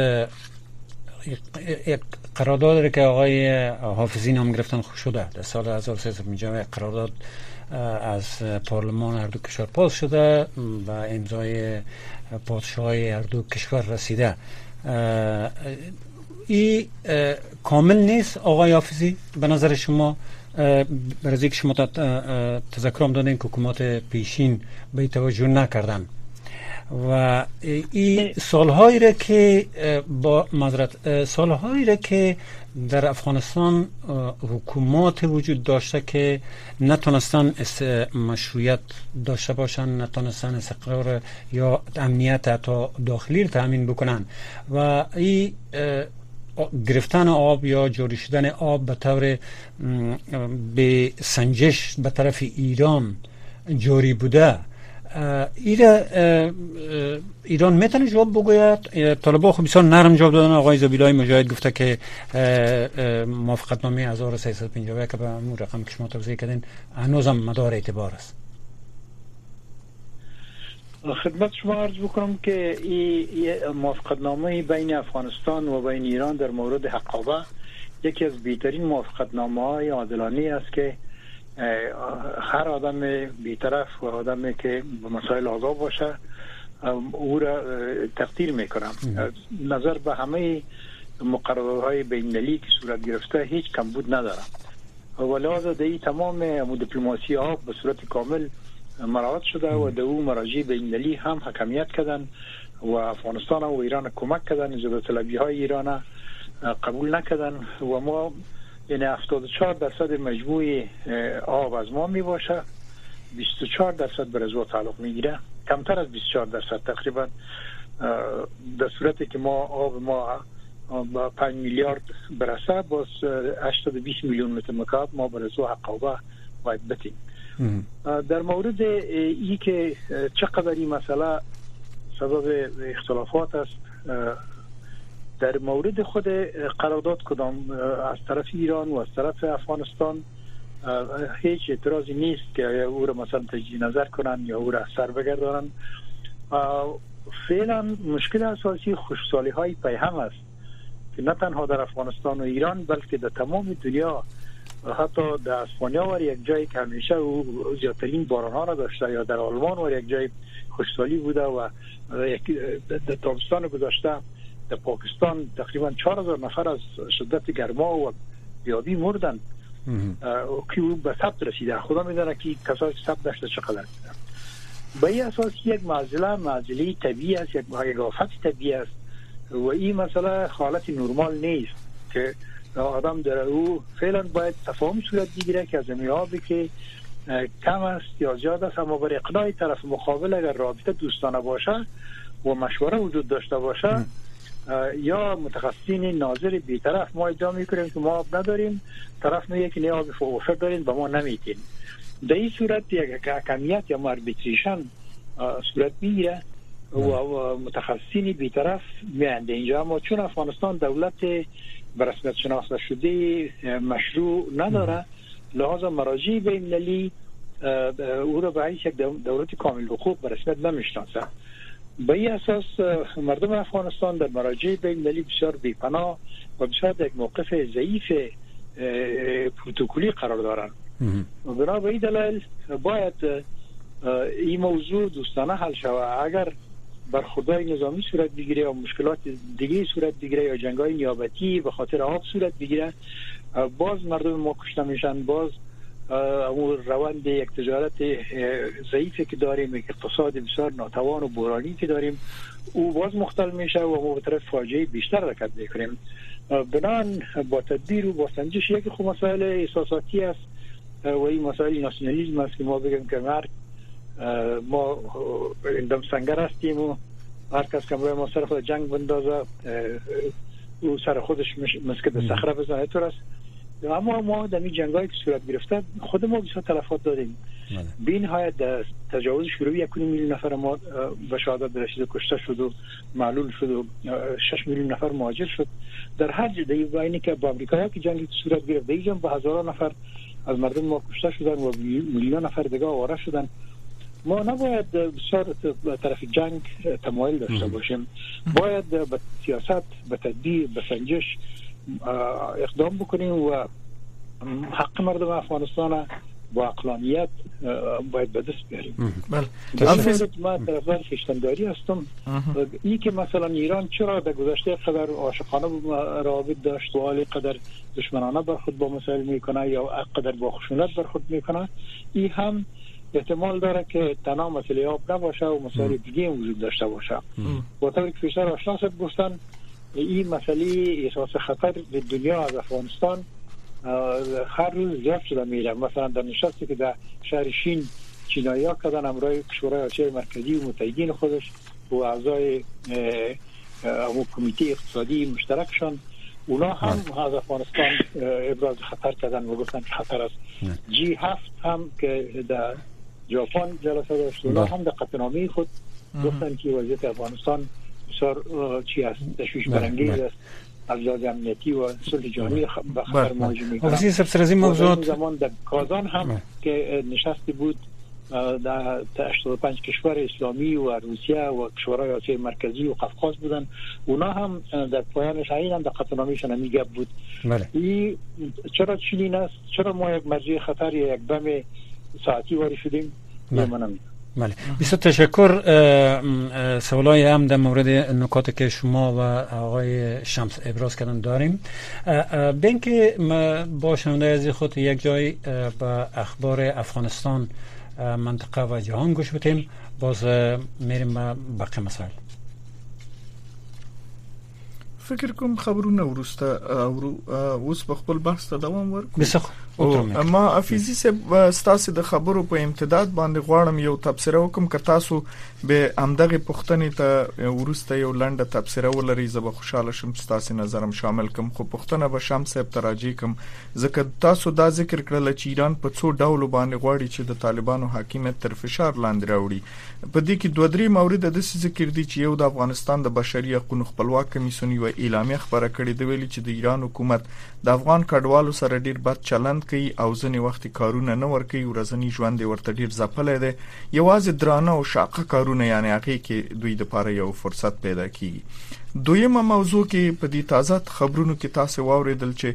یک قرارداد که آقای حافظی نام گرفتن خوش شده در سال هزار و سیصد و پنجاه قرارداد از پارلمان هر دو کشور پاس شده و امضای پادشاهی هر دو کشور رسیده. این کامل نیست آقای حافظی به نظر شما؟ برای که شما تذکرم دادین که حکومات پیشین به توجه نکردن و این سالهایی را که با معذرت سالهایی را که در افغانستان حکومات وجود داشته که نتونستن مشروعیت داشته باشن، نتونستن استقرار یا امنیت حتی داخلی را تامین بکنن و این گرفتن آب یا جاری شدن آب به طور به سنجش به طرف ایران جاری بوده، ایره ایران میتونه جواب بگوید؟ طالبان خب بسیار نرم جواب دادن. آقای زبیلای مجاهد گفته که موافقت نامه هزار و سیصد و پنجاه که به همون رقم که شما توضیح کردین هنوزم مدار اعتبار است. خدمت شما عرض بکنم که این موافقت نامه بین افغانستان و بین ایران در مورد حقابه یکی از بهترین موافقت نامه های عادلانه است که هر آدم بی‌طرف و آدمی که به مسائل آگاه باشه او را تقدیر میکنم. نظر به همه مقررهای بین‌المللی که صورت گرفته هیچ کمبود نداره و لحاظا در این تمام دیپلماسی ها به صورت کامل مراعات شده و در او مراجع بین‌المللی هم حکمیت کردن و افغانستان و ایران کمک کردن. اجازه طلبی های ایران قبول نکردن و ما یعنی هفتاد و چهار درصد مجموع آب از ما می باشه، بیست و چهار درصد به رضوا تعلق می گیره، کمتر از بیست و چهار درصد تقریبا. در صورتی که ما آب ما با پنج میلیارد برسه باز هشتاد و بیست میلیون متر مکعب ما به رضوا حقابه باید بتیم. در مورد ای که چقدر این مسئله سبب اختلافات است، در مورد خود قرارداد کدام از طرف ایران و از طرف افغانستان هیچ اعتراضی نیست که او را مثلا تجدید نظر کنن یا او را سر بگردانن. فعلا مشکل اساسی خوشسالی های پیهم است که نه تنها در افغانستان و ایران بلکه در تمام دنیا، حتی در اسپانیا و یک جایی که همیشه او زیادترین باران ها را داشته یا در آلمان و یک جای خوشسالی بوده و در تابستان گذشته در پاکستان تقریبا چهار هزار نفر از شدت گرما و بیابی مردن که او به ثبت رسیده. خدا میدونه که کسایی که ثبت داشته چقدر بودن. به این اساس یک معضله معضله طبیعی است، یک آفت طبیعی است و این مسئله حالت نرمال نیست که آدم در او فعلا باید تفاهم صورت بگیره که از این آبی که کم است یا زیاد است، اما بر اقناع طرف مقابل اگر رابطه دوستانه باشه و مشوره وجود داشته باشه یا متخصصین ناظر بی‌طرف، ما ادعا میکنیم که ما آب نداریم، طرف میگه که نه آب فوق‌العاده دارین به ما نمیتین. در این صورت یک حکمیت یا آربیتریشن صورت میگیره و متخصصین بی‌طرف میاند اینجا. اما چون افغانستان دولت به رسمیت شناخته شده مشروع نداره، لحاظا مراجع بین‌المللی او را به حیث یک دولت کامل حقوق به رسمیت نمیشناسه. به این اساس مردم افغانستان در مراجع بین‌المللی بسیار بی‌پناه و بسیار در یک موقف ضعیف پروتکلی قرار دارند. بنا به این دلیل باید این موضوع دوستانه حل شود. اگر برخوردهای نظامی صورت بگیره و مشکلات دیگه صورت بگیره یا جنگ‌های نیابتی به خاطر آب صورت بگیره، باز مردم ما کشته میشن، باز اون روند یک تجارت ضعیفی که داریم، یک اقتصاد بسیار ناتوان و بحرانی که داریم، او باز مختل میشه و ما به طرف فاجعه بیشتر حرکت میکنیم. بنان با تدبیر و با سنجش یک خود مسائل احساساتی است و این مسائل ناسیونالیسم است که ما بگیم که مرد ما اندم سنگر هستیم و هر کس که ما سر خود جنگ بندازه او سر خودش مسکت صخره بزنه. طور است اما ما در این جنگایی که صورت گرفته خود ما بسیار تلفات دادیم. به نهایت در تجاوز شوروی یک میلیون نفر ما به شهادت رسید، کشته شد و معلول شد و شش میلیون نفر مهاجر شد. در هر جای بینی که با آمریکا که جنگی صورت گرفت دیگه به هزاران نفر از مردم ما کشته شدن و میلیون نفر دیگه آواره شدن. ما نباید بسیار طرف جنگ تمایل داشته باشیم، باید به سیاست، به تدبیر، به سنجش اقدام بکنیم و حق مردم افغانستان با عقلانیت باید به دست بیاریم. بله. ما طرفدار خویشتن‌داری هستم. این که مثلا ایران چرا در گذشته قدر عاشقانه روابط داشت و حالی قدر دشمنانه برخورد با مسائل میکنه یا قدر با خشونت برخورد میکنه، این هم احتمال داره که تنها مسئله آب نباشه و مسائل دیگه هم وجود داشته باشه. با طوری که پیشتر آشنا شد گفتن این مسئله احساس خطر به دنیا از افغانستان هر روز زیاد شده میره. مثلا در نشستی که در شهر شین چینایی ها کردن امرای شورای آسیای مرکزی و متحدین خودش و اعضای کمیته اقتصادی مشترکشان، اونا هم از افغانستان ابراز خطر کردن و گفتن که خطر است. جی هفت هم که در ژاپن جلسه داشت، اونا هم در قطعنامه خود گفتن که وضعیت افغانستان بسیار چی است، تشویش برانگیز است، از لحاظ امنیتی و صلح جهانی به خطر مواجه می‌کنه. واسه سر از این موضوعات زمان در کازان هم که نشستی بود در هشتاد و پنج کشور اسلامی و روسیه و کشورهای آسیای مرکزی و قفقاز بودن، اونا هم در پایان شهید هم در قطعنامه‌شان هم گپ بود. این چرا چنین است؟ چرا ما یک مرجع خطر یا یک بم ساعتی وارد شدیم؟ من بله، بسیار تشکر. سوالای هم در مورد نکاتی که شما و آقای شمس ابراز کردن داریم. بین که با شنونده از خود یک جای به اخبار افغانستان، منطقه و جهان گوش بدیم، باز میریم به باقی مسائل. فکر کوم خبرونه ورسته اوس په خپل بحث ته دوام ورکړو. ما افیزي سه ستاسو د خبرو په امتداد باندې غواړم یو تبصره وکم که تاسو به امدغه پښتنې ته ورسته یو لنډه تبصره ولري، زه به خوشاله شم تاسو نظرم شامل کوم. خو پښتنه به شمس صاحب تراجی کوم ځکه تاسو دا ذکر کړل چې ایران په څو ډول باندې غواړي چې د طالبانو حاکمیت تر فشار لاندې راوړي. په دې کې دوه درې مورد د ذکر دي چې یو د افغانستان د بشري حقوقو خپلواک کمیسیون یو اعلامیه خبره کړې دی ویلي چې د ایران حکومت د افغان کډوالو سره ډیر بد چلند کوي او ځنې وخت کارونه نه ورکوي، ورځنی ژوند ورته ډیر ځپلې ده، یوازې درانه او شاقه کارونه یعنی هغه کې دوی د پاره یو فرصت پیدا کیږي. دویمه موضوع کې په دې تازه خبرونو کې تاسو واوریدل چې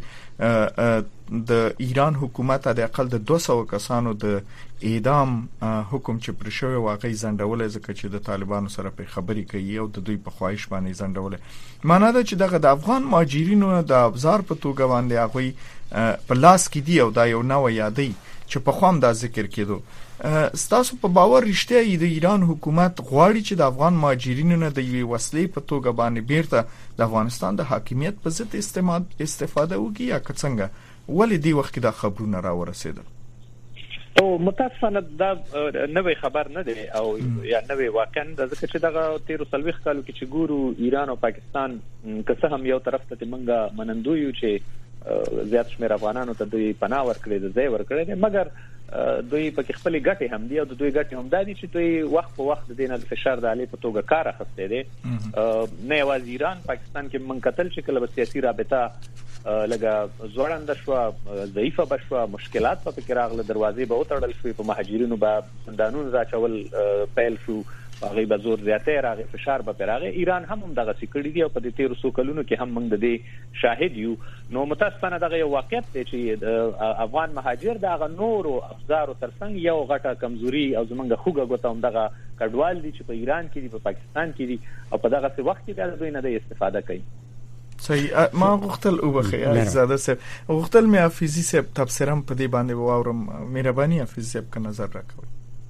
د ایران حکومت د اقل د دوه سوه کسانو د اعدام حکم چې پر شوی واقعي زندول ځکه چې د طالبانو سره په خبري کوي او د دوی په خواهش باندې زندول. معنی دا چې دغه د افغان مهاجرینو د ابزار په توګه باندې هغه په لاس کې دی او دا یو نوې یادی چې په خوام دا ذکر کېدو. ستاسو په باور رښتیا د ایران حکومت غواړي چې د افغان مهاجرینو د یوې وسلې په توګه باندې بیرته د افغانستان د حاکمیت په ضد استفاده وکړي یا څنګه؟ ولې دی وخت کې دا خبرونه را ورسېدل؟ او متاسفانه دا نوې خبر نه دی او یا نوې واقعا د ځکه چې دغه تیر سلويخ کالو کې چې ګورو ایران او پاکستان که څه هم یو طرف ته منګه منندو یو چې زیات شمېر افغانانو ته دوی پناه ورکړي د ځای ورکړي دي، مګر دوی په خپل ګټې هم دي او د دوی ګټې هم دي چې دوی وخت په وخت د دینه فشار د علی په توګه کار اخیسته دي. نه یوازې ایران، پاکستان کې من قتل چې کله سیاسي رابطه لګه زوړند شو، ضعیفه بشو، مشکلات په کې راغله، دروازې به وتړل شوې، په مهاجرینو به زندانونو راچول پیل شو، هغه به زور زیاته راغی، فشار به راغی. ایران هم هم دغه سکړی دی او په دې تیر څو کلونو کې هم موږ د دې شاهد یو. نو متاسفانه دغه یو واقعیت دی چې افغان مهاجر دغه نور او افزار ترڅنګ یو غټه کمزوري او زمونږ خوګه غوته هم دغه کډوال دي چې په ایران کې دي، په پاکستان کې دي او په دغه وخت کې د دوی نه د استفاده کوي. صحیح. ما غوښتل او بخیر زاده صاحب غوښتل مې حافظي صاحب تبصرم په دې باندې واورم. مهرباني حافظ صاحب کا نظر راکوي.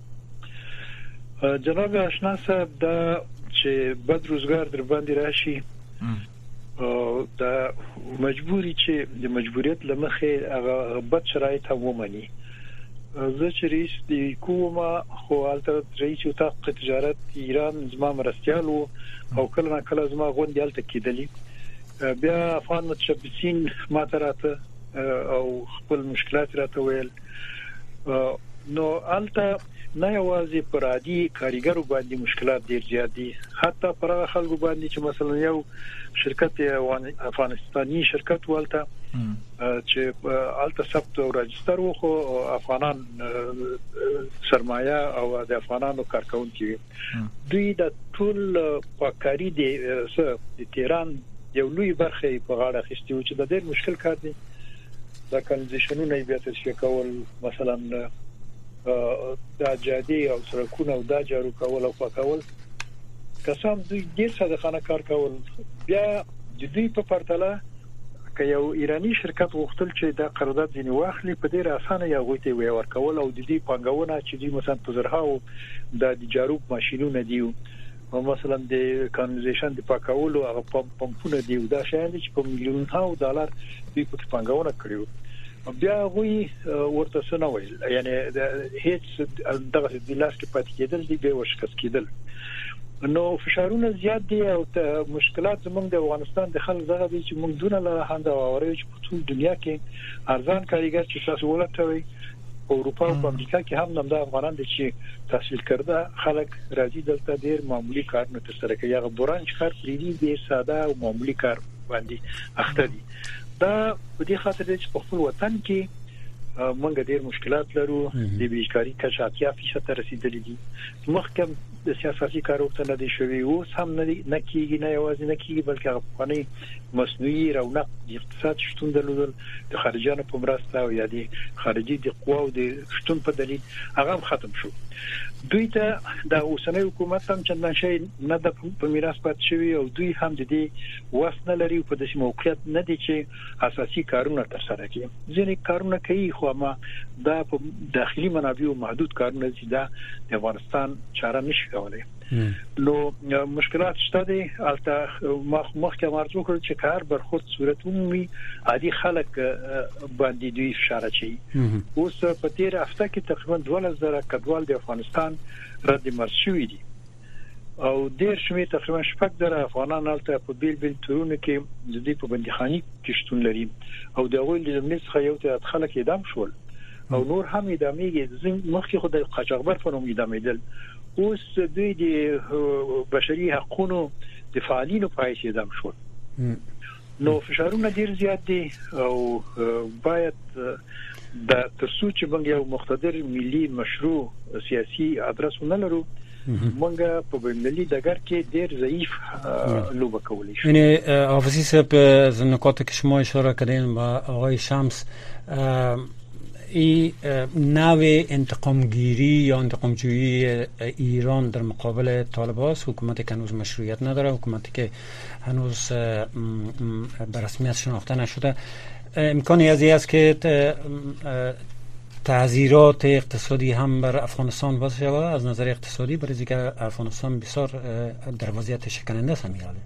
جناب آشنا صاحب دا چې بد روزګار در باندې راشي او دا مجبوری چې د مجبوریت لمخې هغه بد شرایط هم ومني. زه چې رئیس د کومه خو البته رئیس وتاق تجارت ایران زما مرستيال او کله نه کله زما غونډه الته کېدلی، بیا افغان متشبثین ما تراته او خپل مشکلات راته ویل. نو البته نه یوازې پر عادي کاریګرو باندې مشکلات ډیر زیات دي، حتی پر هغه خلکو باندې چې مثلا یو شرکت افغانستاني شرکت ولته چې البته ثبت او راجستر وخو افغانان سرمایه او د افغانانو کارکونکي دوی د ټول پاکاري د تهران یو لوی برخه په غاړه اخیستي و چې د ډېر مشکل کار دی. دا کنزیشنونه بیا تشریح کول، مثلا دا جادي او سرکونه او دا جارو کول او پاکول، کسان دوی ډېر صادقانه کار کول. بیا د دوی په پرتله که یو ایرانی شرکت وختل چې دا قرارداد ځنی واخلي په ډېر اسانه یا غوته وی ورکول او د دې پنګونه چې دوی مثلا په زرهاو د جارو ماشينونه دیو او مثلا د کانالیزیشن د پاکولو او پمپونه دیو، دا شایي چې په میلیونونو ډالر دوی په پنګونه کړیو. بیا غوي ورته سره ویل یعنی د هیڅ دغه د لاس کې پاتې کېدل دي به وشکست کېدل. نو فشارونه زیات دي او مشکلات زموږ د افغانستان د خلک دغه دي چې موږ دونه له هنده اوري چې په ټول دنیا کې ارزان کاریګر چې تاسو ولټوي په اروپا او امریکا کې هم نم د افغانان دي چې تحصیل کرده خلک راځي دلته ډیر معمولی کارونه ترسره کوي. هغه برانچ کار پریدي ډیر ساده او معمولی کار باندې اخته دي. دا په دې خاطر چې په خپل وطن کې موږ ډیر مشکلات لرو. د بیکاری کچه اتیا فیصد ته رسیدلې دي. مخکې د سیاسي کاروبار نه دي شوی او هم نه نه کیږي، نه یوازې نه کیږي بلکې افغاني مصنوعي رونق د اقتصاد شتون درلودل د خارجانو په مرسته او یا د خارجي د قواو د شتون په دلیل هغه ختم شو. دوی ته د اوسنۍ حکومت هم چندان شي نه د په میراث پات شوی او دوی هم د دې وسنه لري په داسې موقعیت نه دي چې اساسي کارونه ترسره کړي. ځینې کارونه کوي خو ما دا په داخلي منابعو محدود کارونه دي، دا د افغانستان چاره نشي کولای. نو مشکلات شته دي. البته مخکې مرجو کړ چې کار برخورد صورت عمومي عادي خلک باندې دوی اشاره چي. اوس په تیر هفته کې تقریبا دولس زره کډوال د افغانستان رد مرشوي دي او ډیر شمیر تقریبا شپږ زره افغانان البته په بیل بیل تورونه کې د دې په بندیخاني کې شتون لري او د غوړ د ملي یو ته خلک اعدام شول او نور هم اعدامېږي. ځین مخکې خو د قاچاقبر په نوم اعدامېدل، اوس دوی د بشري حقوقو د فعالینو په حیث اعدام شول. نو فشارونه ډیر زیات دي او باید د ترڅو چې موږ یو مقتدر ملي مشروع سیاسي ادرس ونلرو موږ په بین‌المللي دګر کې ډیر ضعیف لوبه کولی شو. یعنی حافظی صاحب از نکاتی که شما اشاره کردین با آقای شمس این نوع انتقامگیری یا انتقامجویی ایران در مقابل طالبان است، حکومتی که هنوز مشروعیت نداره، حکومتی که هنوز به رسمیت شناخته نشده، امکانی از این است که تعذیرات اقتصادی هم بر افغانستان وضع شود از نظر اقتصادی، برای اینکه افغانستان بسیار در وضعیت شکننده است میاله.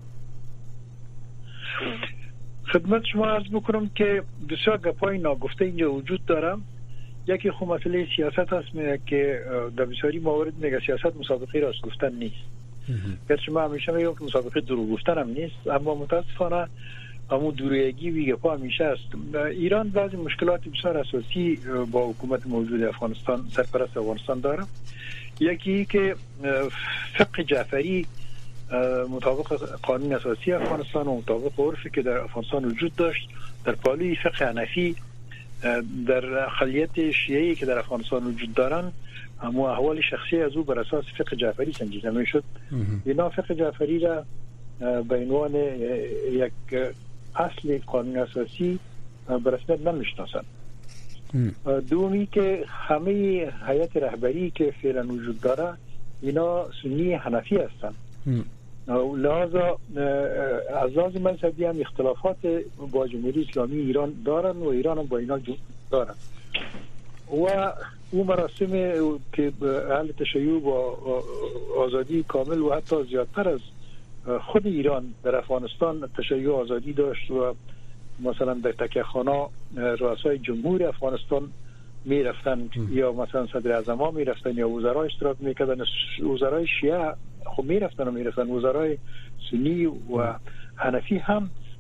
خدمت شما عرض بکنم که بسیار گپای ناگفته اینجا وجود داره. یکی خب مسئله سیاست هست میگه که در بسیاری موارد میگه سیاست مسابقه راست گفتن نیست. گرچه ما همیشه میگم که مسابقه دروغ گفتن هم نیست، اما متاسفانه همون دروغگی و گپا همیشه است. ایران بعضی مشکلات بسیار اساسی با حکومت موجود افغانستان سرپرست افغانستان داره. یکی که فقه جعفری مطابق قانون اساسی افغانستان و مطابق عرفی که در افغانستان وجود داشت در پالوی فقه حنفی در اقلیت شیعی که در افغانستان وجود دارن اما احوال شخصی از او بر اساس فقه جعفری سنجیده میشد. اینا فقه جعفری را به عنوان یک اصل قانون اساسی به رسمیت نمیشناسند. دومی که همه هیئت رهبری که فعلا وجود داره اینا سنی حنفی هستند. لذا از لحاظ مذهبی هم اختلافات با جمهوری اسلامی ایران دارن و ایران هم با اینا دارن و او مراسم که اهل تشیع و آزادی کامل و حتی زیادتر از خود ایران در افغانستان تشیع آزادی داشت و مثلا در تکیه‌خانه رؤسای جمهور افغانستان می رفتن یا مثلا صدر اعظم ها می رفتن یا وزرا اشتراک می کردن. وزرای شیعه خب می رفتن و می رفتن، وزرای سنی و حنفی هم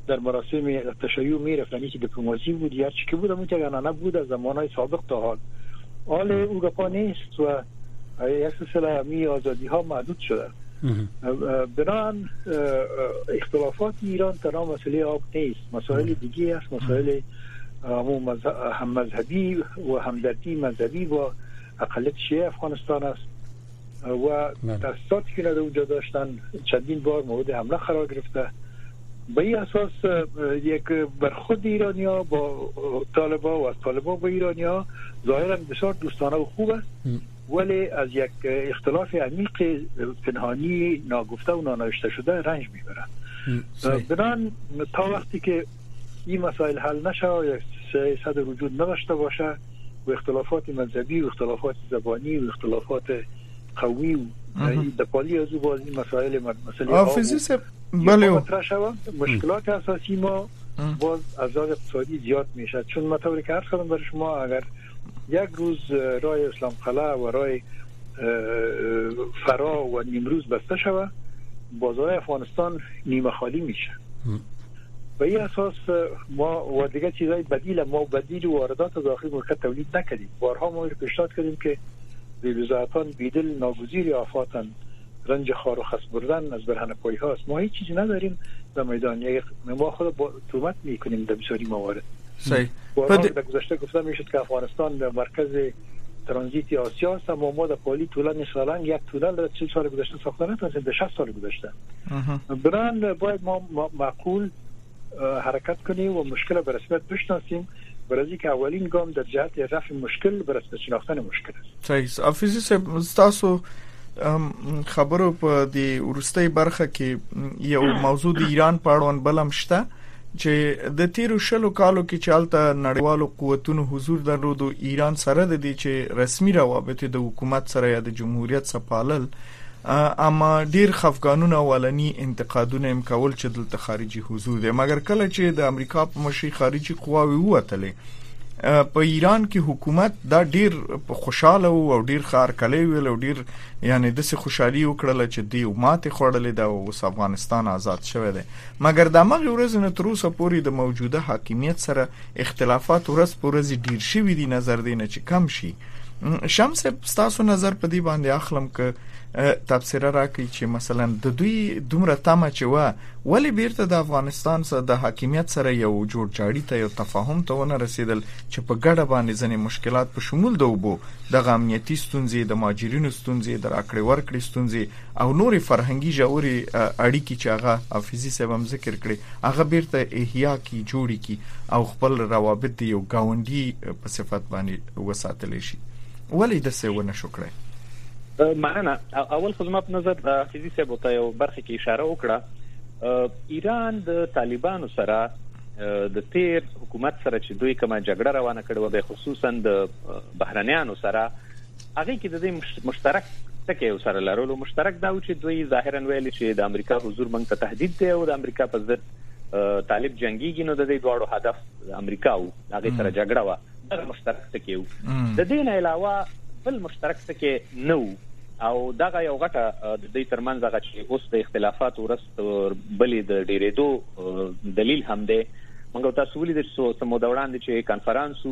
در مراسم تشیع میر افغانی که دیپلماسی بود یا چی که بود اون تگانانه بود از زمانهای سابق تا حال حال اوگپا نیست و یک سلسله می آزادی ها محدود شده. بنان اختلافات ایران تنها مسئله آب نیست، مسائل دیگه است، مسائل هم مذهبی و همدردی مذهبی با اقلیت شیعه افغانستان است و تاسیساتی که در اونجا داشتن چندین بار مورد حمله قرار گرفته. به این اساس یک برخورد ایرانیا با طالبان و از طالبان با ایرانیا ظاهرا بسیار دوستانه و خوب است، ولی از یک اختلاف عمیق پنهانی ناگفته و نانوشته شده رنج میبرند. بنان تا وقتی که این مسائل حل نشه و یک سیاست وجود نداشته باشه و اختلافات مذهبی و اختلافات زبانی و اختلافات قومی و دپالی از او باز این مسائل مسئله حافظی سب بله مشکلات اساسی ما باز از لحاظ اقتصادی زیاد میشه، چون مطوری که عرض کردم برای شما اگر یک روز راه اسلام قلعه و راه فرا و نیمروز بسته شود بازار افغانستان نیمه خالی میشه. به این اساس ما و دیگه چیزای بدیل ما بدیل و واردات داخلی مملکت تولید نکردیم. بارها ما پیشنهاد کردیم که وزارتان بیدل ناگزیر آفاتن رنج خار و خس بردن از برهنه پایی هاست. ما هیچ چیزی نداریم در میدان، یک ما خود با تومت میکنیم در بسیاری موارد. صحیح. بارها در گذشته گفتم میشد که افغانستان در مرکز ترانزیت آسیا است، اما ما در پالی طولانی سالان یک تونل در چهل سال گذشته ساخته نتونستیم، در شصت سال گذشته. بران باید ما معقول حرکت کنیم و مشکل به رسمیت بشناسیم، برای که اولین گام در جهت رفع مشکل به رسمیت شناختن مشکل است. صحیح. حافظي صاحب تاسو خبرو په دې ورستۍ برخه کې یو موضوع د ایران په اړه بلم شته چې د تیرو شلو کالو کې چالته نړیوالو قوتونو حضور درلودو ایران سره د دې چې رسمي روابط د حکومت سره یا د جمهوریت سره پالل، اما ډیر خفقانونه ولني انتقادونه هم کول چې دلته خارجي حضور دی، مګر کله چې د امریکا په مشرۍ خارجي قواوی ووتلې په ایران کې حکومت دا ډیر خوشاله او ډیر خار کلی ویل او ډیر یعنی د څه خوشحالي وکړه چې دی ماته خړلې دا او افغانستان آزاد شوه دی، مګر د مغه ورځ نه تر اوسه پورې د موجوده حاکمیت سره اختلافات ورځ په ورځ ډیر شوي دي، نظر دی نه چې کم شي. شمس تاسو نظر په دې باندې اخلم ک تفسیر راکړي چې مثلا د دوی دومره تمه چې وا ولی بیرته د افغانستان سره د حاکمیت سره یو جوړ جاړی ته یو تفاهم ته ونه رسیدل چې په ګډه باندې ځنې مشکلات په شمول د وبو د امنیتي ستونزې، د ماجرینو ستونزې، د راکړې ورکړې ستونزې او نورې فرهنګي ژورې اړیکې چې هغه حافظي صاحب هم ذکر کړي هغه بیرته احیا کی جوړی کی او خپل روابط د یو گاونډي په صفت باندې وساتل شي، ولی د څه ونه شو کړی؟ معنا اول خو زما په نظر حافظي صاحب ته یو برخه کې اشاره وکړه، ایران د طالبانو سره د تیر حکومت سره چې دوی کومه جګړه روانه کړې و، به خصوصا د بهرنیانو سره، هغه کې د دې مشترک ټکی سره لرلو مشترک دا و چې دوی ظاهرا ویلي چې د امریکا حضور موږ ته تهدید دی او د امریکا په ضد طالب جنگيږي، نو د دې دواړو هدف امریکا او هغه سره جګړه و، دا مشترک ټکی و. د دې نه علاوه بل مشترک ټکی نو او دغه یو غټه د دې ترمنځ هغه چې اوس د اختلافات ورست بلې د ډیرېدو دلیل هم دی. موږ تاسو ولې د سمو دوران دي چې کانفرنسو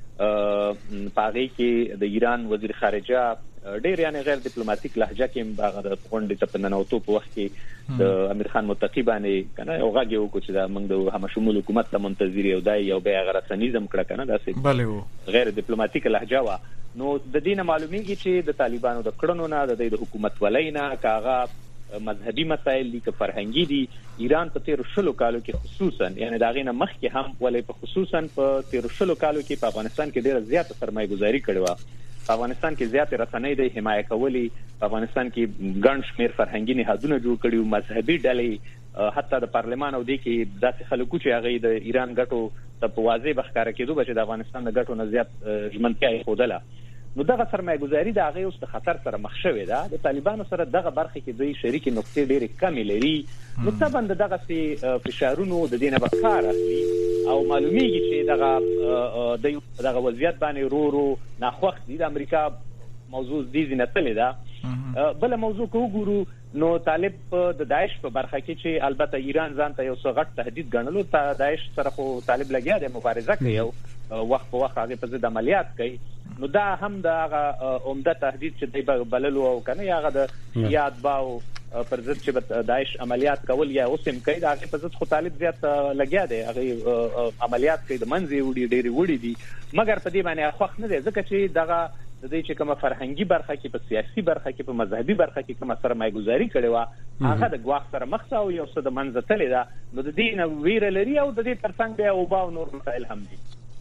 پاغي کې د ایران وزیر خارجه ډېر یعنی غیر ډیپلوماټیک لهجه کې هغه د غونډې ته پننوتو په وخت کې د امیر خان متقی باندې کنه یو غږ یو کو چې دا موږ د هم شمول حکومت ته منتظر یو دای یو به غیر رسنیزم کړه کنه داسې بله غیر ډیپلوماټیک لهجه وا. نو د دینه معلومیږي چې د طالبانو د کړنو نه د د حکومت ولینا کاغه مذهبي مسائل دي که فرهنګي دي، ایران په تیر شلو کالو کې خصوصا یعنی دا غینه مخکې هم ولې په خصوصا په تیر شلو کالو کې په افغانستان کې ډیره زیاته سرمایه گذاري کړې و، په افغانستان کې زیاته رسنۍ د حمایت کولې، په افغانستان کې ګڼ شمیر فرهنګي نهادونه جوړ کړي، مذهبي ډلې، حتی د پارلمان او د کې داسې خلکو چې هغه د ایران ګټو ته په واضح بخکاره کېدو چې د افغانستان د ګټو نه زیات ژمنتیا خودله. نو دغه سرمایه گذاري د هغه اوس د خطر سره مخ شوې ده. د طالبانو سره دغه برخه کې دوی شریک نقطې ډېرې کمې لري، نو طبعا دغه سي فشارونو د دینه به کار اخلي او معلومیږي چې دغه د دغه وضعیت باندې رو رو ناخوښ دي. د امریکا موضوع دې زینتلې ده. بل موضوع کو ګورو نو طالب د داعش په برخه کې چې البته ایران ځان ته یو څه غټ تهدید ګڼلو، ته داعش سره خو طالب لګیا دی مبارزه کوي او وخت په وخت هغه په ضد عملیات کوي. نو دا هم د هغه عمده تهدید چې دی بللو او کنه هغه د یاد باو پر ضد چې داعش عملیات کول یا اوسم کوي، دا هغه په ضد خو طالب زیات لګیا دی، هغه عملیات کوي د منځي وړي ډېری وړي دي، مګر په دې باندې خوښ نه دی ځکه چې دغه د دې چې کومه فرهنګي برخه کې په سیاسي برخه کې په مذهبي برخه کې کومه سرمایه‌ګذاري کړې و هغه د ګواښ سره مخ او یو څه د منځ تللی ده. نو د دې نه ویره لري او د دې ترڅنګ بیا اوبه او نور مسائل هم دي.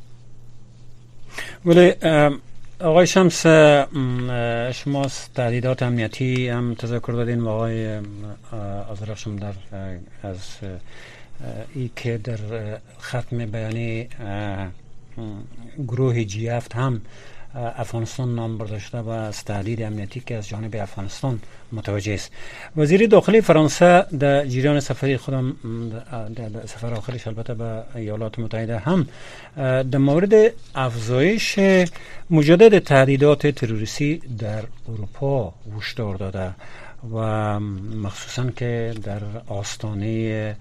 ولی آقای شمس، شما تهدیدات امنیتی هم تذکر دادین و آقای آذرخشم در از ای که در ختم بیانیه گروه جی افت هم افغانستان نام برده شده و از تهدید امنیتی که از جانب افغانستان متوجه است. وزیر داخلی فرانسه در جریان سفری خودم در سفر آخرش البته به ایالات متحده هم در مورد افزایش مجدد تهدیدات تروریستی در اروپا هشدار داده و مخصوصا که در آستانه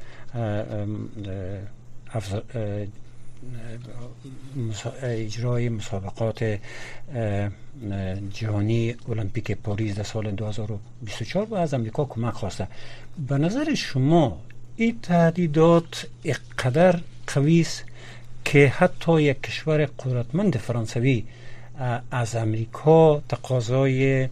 اجرای مسابقات جهانی المپیک پاریس در سال دو هزار و بیست و چهار و از امریکا کمک خواسته. به نظر شما این تهدیدات اینقدر قوی است که حتی یک کشور قدرتمند فرانسوی از امریکا تقاضای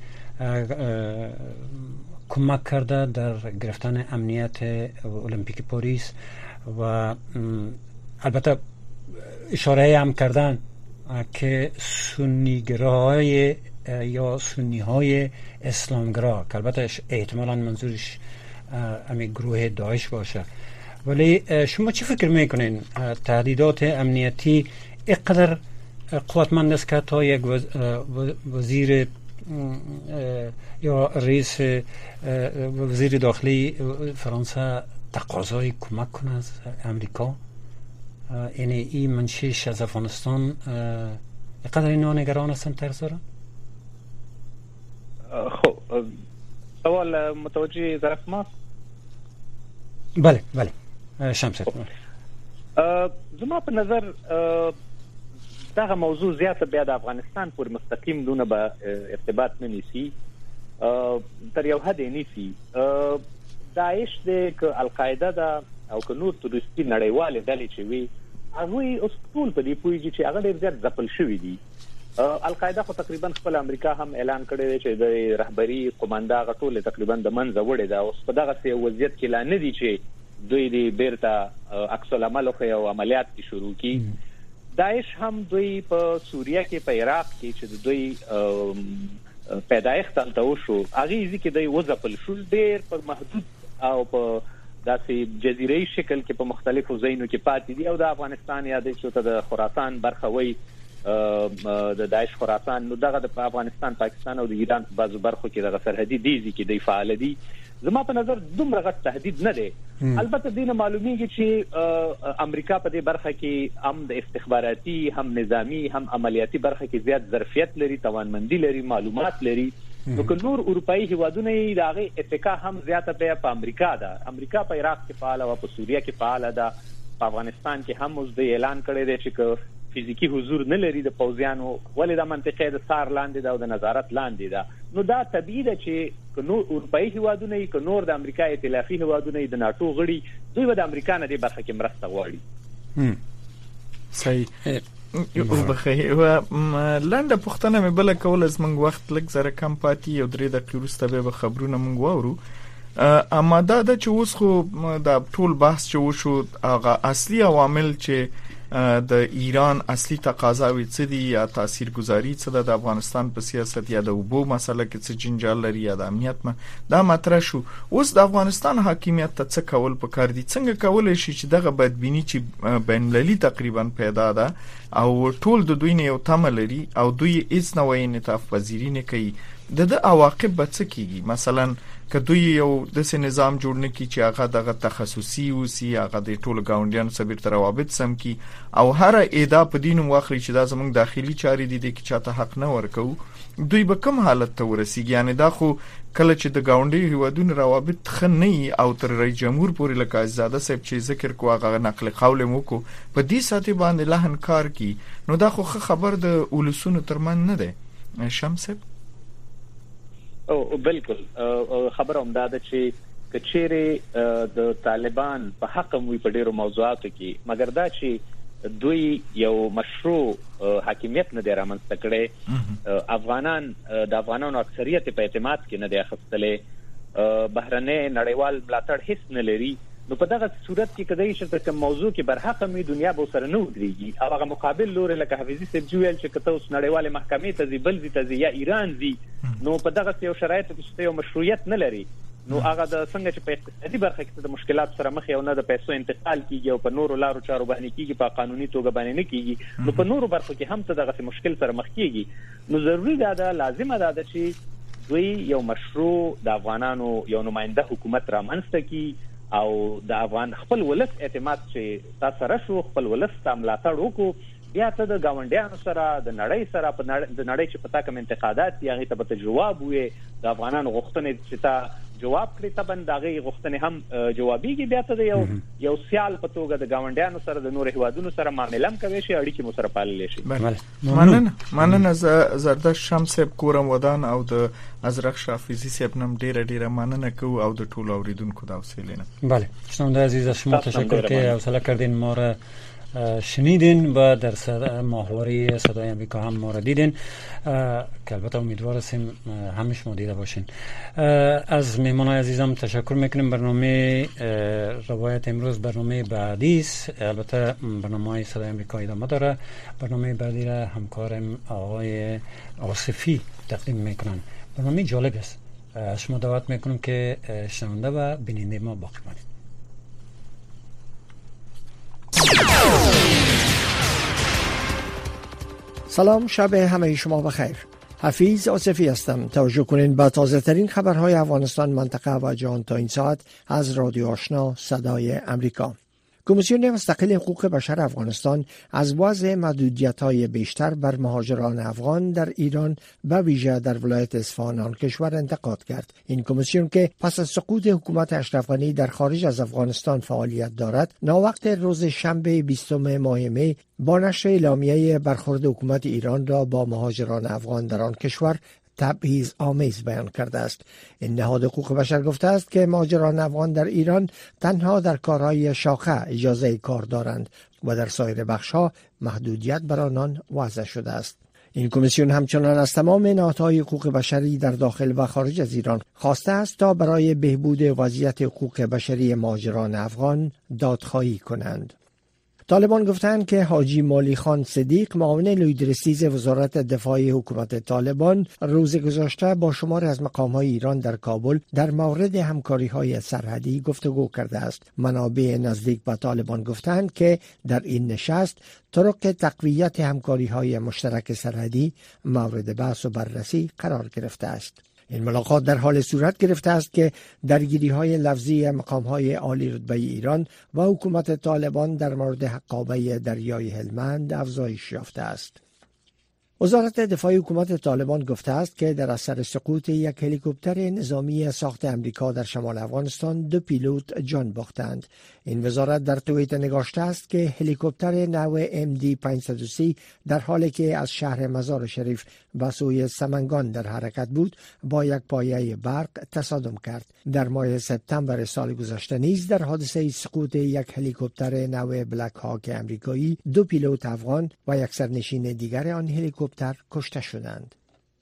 کمک کرده در گرفتن امنیت المپیک پاریس و البته اشاره هم کردن که سنیگراهای یا سنیهای اسلامگرا که البته احتمالاً منظورش همین گروه داعش باشه، ولی شما چی فکر میکنین تهدیدات امنیتی اینقدر قدرتمند است که تا یک وزیر یا رئیس وزیر داخلی فرانسه تقاضای کمک کنه از امریکا؟ یعنی این منشیش از افغانستان اینقدر اینا نگران هستن ترسارن؟ خب سوال متوجه ظرف ماست؟ بله بله شمس. زما په نظر دغه موضوع زیاته بیا د افغانستان پورې مستقیم دونه به ارتباط نه نیسي، تر یو حد نیسي. داعش د القاعده ده او که نور تروریستي نړیوالې ډلې چې وي هغوی اوس ټول په دې پوهېږي چې هغه ډېر زیات ځپل شوي دي. القاعده خو تقریبا خپل امریکا هم اعلان کړی دی چې د رهبري قومنده هغه ټولې تقریبا د منځه وړې ده. اوس په دغسې وضعیت کې لا نه دي چې دوی د بیرته عکس العمل وښیي او عملیات کې شروع کړي. داعش هم دوی په سوریه کې په عراق کې چې د دوی پیدایښت هلته وشو هغې ځي کې دوی وځپل شول ډېر په محدود او په داسې جزیره‌ای شکل کې په مختلفو ځایونو کې پاتې دي او د افغانستان یا د څه د خراسان برخه وي د داعش خراسان، نو دغه د افغانستان پاکستان او د ایران په بعضو برخو کې دغه سرحدي دیزي کې دی فعال دي. زما په نظر دومره غټ تهدید نه دی. البته دینه معلومیږي چې امریکا په دې برخه کې هم د استخباراتي هم نظامی هم عملیاتي برخه کې زیات ظرفیت لري، توانمندي لري، معلومات لري. نو که نور اروپایي هیوادونه یې د هغې اتکا هم زیاته بیا په امریکا ده. امریکا په عراق کې فعاله وه، په سوریه کې فعاله ده، په افغانستان کې هم اوس د اعلان کړی دی چې که فزیکي حضور نه لري د پوځیانو، ولې دا منطقه د سار لاندې ده او د نظارت لاندې ده. نو دا طبیعي ده چې که نور اروپایي هیوادونه یې که نور د امریکا ائتلافي هیوادونه یې د ناټو غړي دوی به د امریکا نه دې برخه کې مرسته غواړي. صحیح. وبخښئ و لنډه پوښتنه مې بله کوله، زموږ وخت لږ زره کم پاتې، یو درې دقیقې وروسته بیا به خبرونه موږ واورو. اما دا ده چې اوس خو دا ټول بحث چې وشو هغه اصلي عوامل چې د ایران اصلي تقاضاوي څه دي یا تاثیرګذاري څه ده د افغانستان په سیاست یا د اوبو مسله کې څه جنجال لري یا د امنیت ما دا مطرح شو. اوس د افغانستان حاکمیت ته څه کول پکار دي؟ څنګه کولای شي چې دغه بدبینی چې بین المللي تقریبا پیدا ده او ټول د دوی نه یو تمه لري او دوی هیڅ نوې انعطاف پذیری نه کوي، د د عواقب به څه کیږي؟ مثلا که دوی یو داسې نظام جوړ نکړي چې هغه دغه تخصصي اوسي، هغه د ټولو ګاونډیانو سره بیرته روابط سم کړي او هر ادعا په دې نوم واخلي چې دا زموږ داخلي چارې دي د کې چاته حق نه ورکوو، دوی به کوم حالت ته ورسیږي؟ یعنی دا خو کله چې د ګاونډي هیوادونو روابط ښه نه وي او تر رئیس جمهور پورې لکه عزیزاده صاحب چې ذکر کو هغه نقل قول مو کو په دې ساتي باندې لهن کار کی، نو دا خو خبر د ولسونو ترمن نه ده. شمس او بالکل خبر هم دا ده چې کچېره د طالبان په حق مو په ډیرو موضوعاتو کې، مګر دا چې دوی یو مشروع حاکمیت نه دی رامنځته کړی، افغانان د افغانانو اکثریت په اعتماد کې نه دی اخیستلی، بهرنۍ نړیوال ملاتړ هیڅ نه لري، نو په دغه صورت کې کدی چې کوم موضوع کې برحق مې دنیا به سره نه ودرېږي او هغه مقابل لوري لکه حفیظي صاحب ویل چې کته اوس نړیوال محکمې ته ځي بل ځي ته ځي یا ایران ځي، نو په دغه یو شرایطو کې یو مشروعیت نه لري، نو هغه د څنګه چې په اقتصادي برخه کې د مشکلات سره مخ یو نه د پیسو انتقال کیږي او په نورو لارو چارو باندې کیږي، په قانوني توګه باندې نه کیږي، نو په نورو برخو کې هم څه دغه مشکل سره مخ کیږي، نو ضروری ده لازمه ده چې دوی یو مشروع د افغانانو یو نماینده حکومت را منځته کی او د افغان خپل ولس اعتماد چې تاسو سره شو، خپل ولس ته ملاتړ وکړو، بیا ته د ګاونډیانو سره د نړۍ سره په د نړۍ چې پتا کوم انتقادات دي هغه ته به جواب وي، د افغانانو غوښتنې چې تا جواب کړی ته بنداغي غوښتنې هم جوابيږي، بیا ته یو یو سیال په توګه د ګاونډیانو سره د نور هیوادونو سره معاملې کوي شي، اړیکې مو سره پالل شي. مننه مننه زردشت شمس کورم ودان او د ازرق شافیزی صاحب نم ډیره ډیره مننه کو او د ټولو اوریدونکو د حوصله نه. بله شنونده عزیز از شما تشکر که حوصله کردین ما را شنیدین و در ماهواره صدای امریکا هم ما را دیدین که البته امیدوار هستیم همه شما دیده باشین. از مهمانای عزیزم تشکر میکنیم. برنامه روایت امروز برنامه بعدی است، البته برنامه صدای امریکا ادامه داره. برنامه بعدی را همکارم آقای آصفی تقدیم میکنن. برنامه جالب است، از شما دعوت میکنم که شنونده و بیننده ما باقی مانید. سلام، شب همه شما بخیر. حفیظ آصفی هستم. توجه کنین به تازه ترین خبرهای افغانستان، منطقه و جهان تا این ساعت از رادیو آشنا صدای امریکا. کمیسیون مستقل حقوق بشر افغانستان از وضع محدودیت‌های بیشتر بر مهاجران افغان در ایران به ویژه در ولایت اصفهان آن کشور انتقاد کرد. این کمیسیون که پس از سقوط حکومت اشرف غنی در خارج از افغانستان فعالیت دارد، ناوقت روز شنبه بیستم ماه می با نشر اعلامیه برخورد حکومت ایران را با مهاجران افغان در آن کشور تبعیض آمیز بیان کرده است. این نهاد حقوق بشر گفته است که مهاجران افغان در ایران تنها در کارهای شاخه اجازه کار دارند و در سایر بخش‌ها محدودیت بر آنان وضع شده است. این کمیسیون همچنان از تمام نهادهای حقوق بشری در داخل و خارج از ایران خواسته است تا برای بهبود وضعیت حقوق بشری مهاجران افغان دادخواهی کنند. طالبان گفتند که حاجی مالی خان صدیق، معاون لویدرسیز وزارت دفاع حکومت طالبان، روز گذشته با شمار از مقام‌های ایران در کابل در مورد همکاری‌های سرحدی گفتگو کرده است. منابع نزدیک به طالبان گفتند که در این نشست طرق تقویت همکاری‌های مشترک سرحدی مورد بحث و بررسی قرار گرفته است. این ملاقات در حال صورت گرفته است که درگیری‌های لفظی مقام‌های عالی رتبه ایران و حکومت طالبان در مورد حقابه دریای هلمند افزایش یافته است. وزارت دفاع حکومت طالبان گفته است که در اثر سقوط یک هلیکوپتر نظامی ساخت امریکا در شمال افغانستان دو پیلوت جان باختند. این وزارت در توییت نگاشته است که هلیکوپتر نو ام دی پانصد و سی در حالی که از شهر مزار شریف به سوی سمنگان در حرکت بود با یک پایه برق تصادم کرد. در ماه سپتامبر سال گذشته نیز در حادثه سقوط یک هلیکوپتر نو بلک هاک امریکایی دو پیلوت افغان و یک سرنشین دیگر آن هلیکوپتر کشته شدند.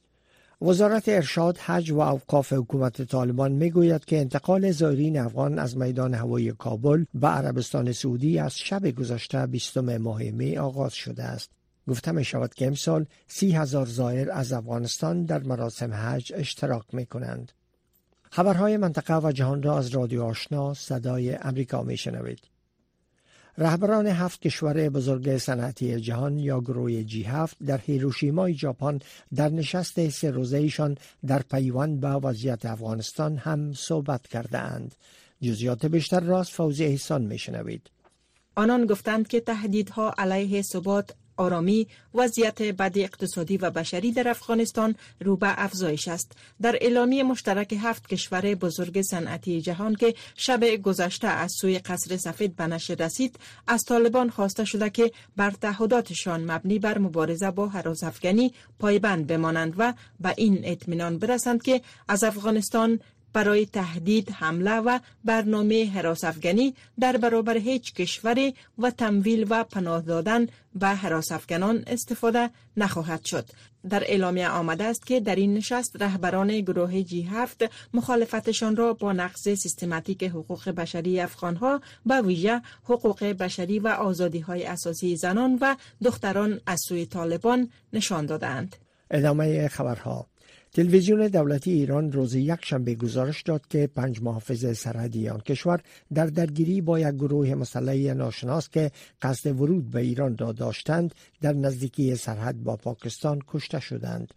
وزارت ارشاد، حج و اوقاف حکومت طالبان میگوید که انتقال زائرین افغان از میدان هوایی کابل به عربستان سعودی از شب گذشته بیستم ماه می آغاز شده است. گفته می شود که امسال سی هزار زائر از افغانستان در مراسم حج اشتراک می کنند. خبرهای منطقه و جهان را از رادیو آشنا صدای امریکا می شنوید. رهبران هفت کشور بزرگ صنعتی جهان یا گروه جی هفت در هیروشیما ژاپن در نشست سه روزه‌ایشان در پیوند به وضعیت افغانستان هم صحبت کردند. جزئیات بیشتر را از فوزی احسان میشنوید. آنان گفتند که تهدیدها علیه ثبات، آرامی، وضعیت بد اقتصادی و بشری در افغانستان رو به افزایش است. در اعلامیه مشترک هفت کشور بزرگ صنعتی جهان که شب گذشته از سوی قصر سفید به نشر رسید، از طالبان خواسته شده که بر تعهداتشان مبنی بر مبارزه با هراس‌افکنی پایبند بمانند و به این اطمینان برسند که از افغانستان برای تهدید، حمله و برنامه هراس‌افکنی در برابر هیچ کشوری و تمویل و پناه دادن به هراس‌افکنان استفاده نخواهد شد. در اعلامیه آمده است که در این نشست رهبران گروه جی هفت مخالفتشان را با نقض سیستماتیک حقوق بشری افغانها، به ویژه حقوق بشری و آزادی‌های اساسی زنان و دختران از سوی طالبان نشان دادند. ادامه خبرها. تلویزیون دولتی ایران روز یک شنبه گزارش داد که پنج محافظ سرحدی آن کشور در درگیری با یک گروه مسلح ناشناس که قصد ورود به ایران را داشتند در نزدیکی سرحد با پاکستان کشته شدند.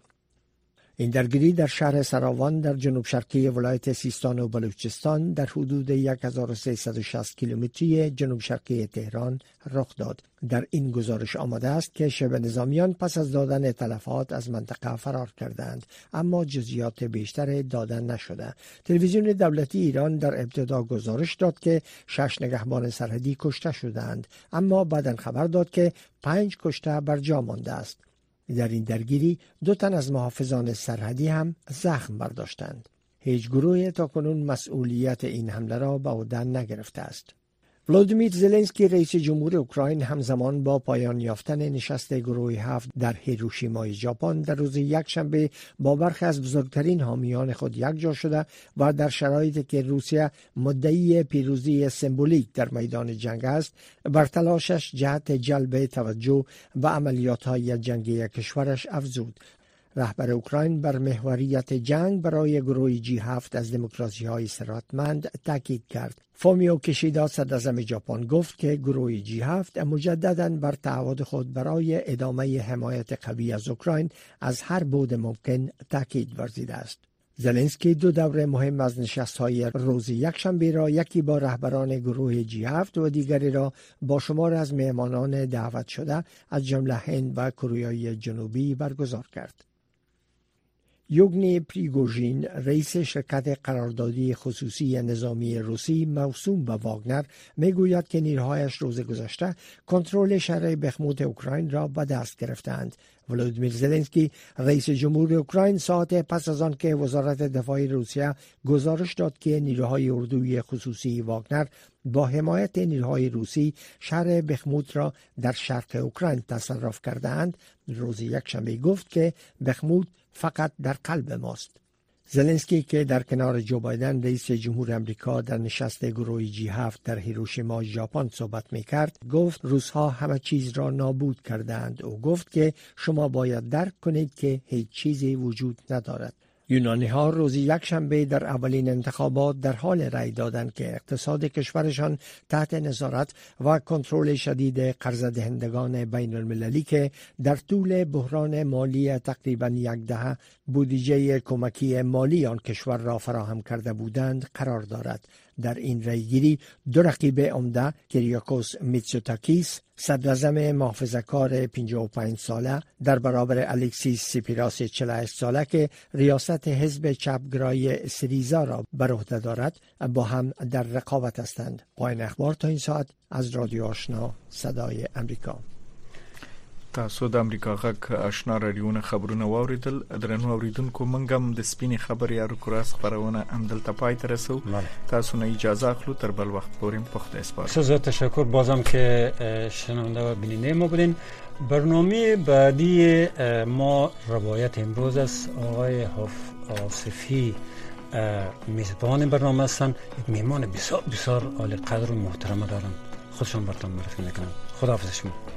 این درگیری در شهر سراوان در جنوب شرقی ولایت سیستان و بلوچستان در حدود هزار و سیصد و شصت کیلومتری جنوب شرقی تهران رخ داد. در این گزارش آمده است که شبه نظامیان پس از دادن تلفات از منطقه فرار کردند، اما جزئیات بیشتر داده نشده. تلویزیون دولتی ایران در ابتدا گزارش داد که شش نگهبان سرحدی کشته شدند، اما بعداً خبر داد که پنج کشته بر جا مانده است. در این درگیری دو تن از محافظان سرحدی هم زخم برداشتند. هیچ گروهی تاکنون مسئولیت این حمله را به عهده نگرفته است. ولودیمیر زلنسکی رئیس جمهور اوکراین همزمان با پایان یافتن نشست گروه هفت در هیروشیما ژاپن در روز یکشنبه با برخی از بزرگترین حامیان خود یکجا شده و در شرایطی که روسیه مدعی پیروزی سمبولیک در میدان جنگ است، بر تلاشش جهت جلب توجه و عملیات‌های جنگی کشورش افزود. رهبر اوکراین بر محوریت جنگ برای گروه جی هفت از دموکراسی‌های ثروتمند تاکید کرد. فومیو کشیدا صدراعظم ژاپن گفت که گروه جی هفت مجدداً بر تعهد خود برای ادامه حمایت قوی از اوکراین از هر بعد ممکن تاکید ورزیده است. زلنسکی دو دوره مهم از نشست‌های روز یکشنبه را، یکی با رهبران گروه جی هفت و دیگری را با شمار از مهمانان دعوت شده از جمله هند و کره جنوبی برگزار کرد. یوگنی پریگوژین رئیس شرکت قراردادی خصوصی نظامی روسی موسوم به واگنر میگوید که نیروهایش روز گذشته کنترل شهر بخموت اوکراین را به دست گرفتند. ولودیمیر زلنسکی رئیس جمهور اوکراین ساعت پس از آن که وزارت دفاع روسیه گزارش داد که نیروهای اردوی خصوصی واگنر با حمایت نیروهای روسی شهر بخموت را در شرق اوکراین تصرف کردند، روز یکشنبه گفت که بخموت فقط در قلب ماست. زلنسکی که در کنار جو بایدن رئیس جمهور امریکا در نشست گروه جی هفت در هیروشیما ژاپن صحبت می‌کرد، گفت روس‌ها همه چیز را نابود کردند. او گفت که شما باید درک کنید که هیچ چیزی وجود ندارد. یونانی ها روز یکشنبه در اولین انتخابات در حال رأی دادند که اقتصاد کشورشان تحت نظارت و کنترل شدید قرض دهندگان بین المللی که در طول بحران مالی تقریبا یک دهه بودجه کمکی مالی آن کشور را فراهم کرده بودند قرار دارد. در این رأیگیری دو رقیب عمده، کیریاکوس میتسوتاکیس صدراعظم محافظه‌کار پنجاه و پنج ساله در برابر الکسیس سیپراس چهل و هشت ساله که ریاست حزب چپگرای سریزا را بر عهده دارد، با هم در رقابت هستند. پایان اخبار تا این ساعت از رادیو آشنا صدای امریکا. تاسو د امریکا غږ آشنا رادیوونه خبرونه واوریدل. درنو اوریدونکو منګم د سپینې خبرې یا کراس خبرونه هم دلته پای ته رسو. تاسو نه اجازه اخلو تر بل وخت پورې پخته اسپار. سوزا تشکر بازم که شنونده و بیننده ما بودین. برنامه بعدی ما روایت امروز است. آقای آصفی میزبان برنامه هستن. یک میهمان بسیار بسیار عالی قدر و محترم دارن. خودشون براتون معرفی میکنم. خداحافظ شما.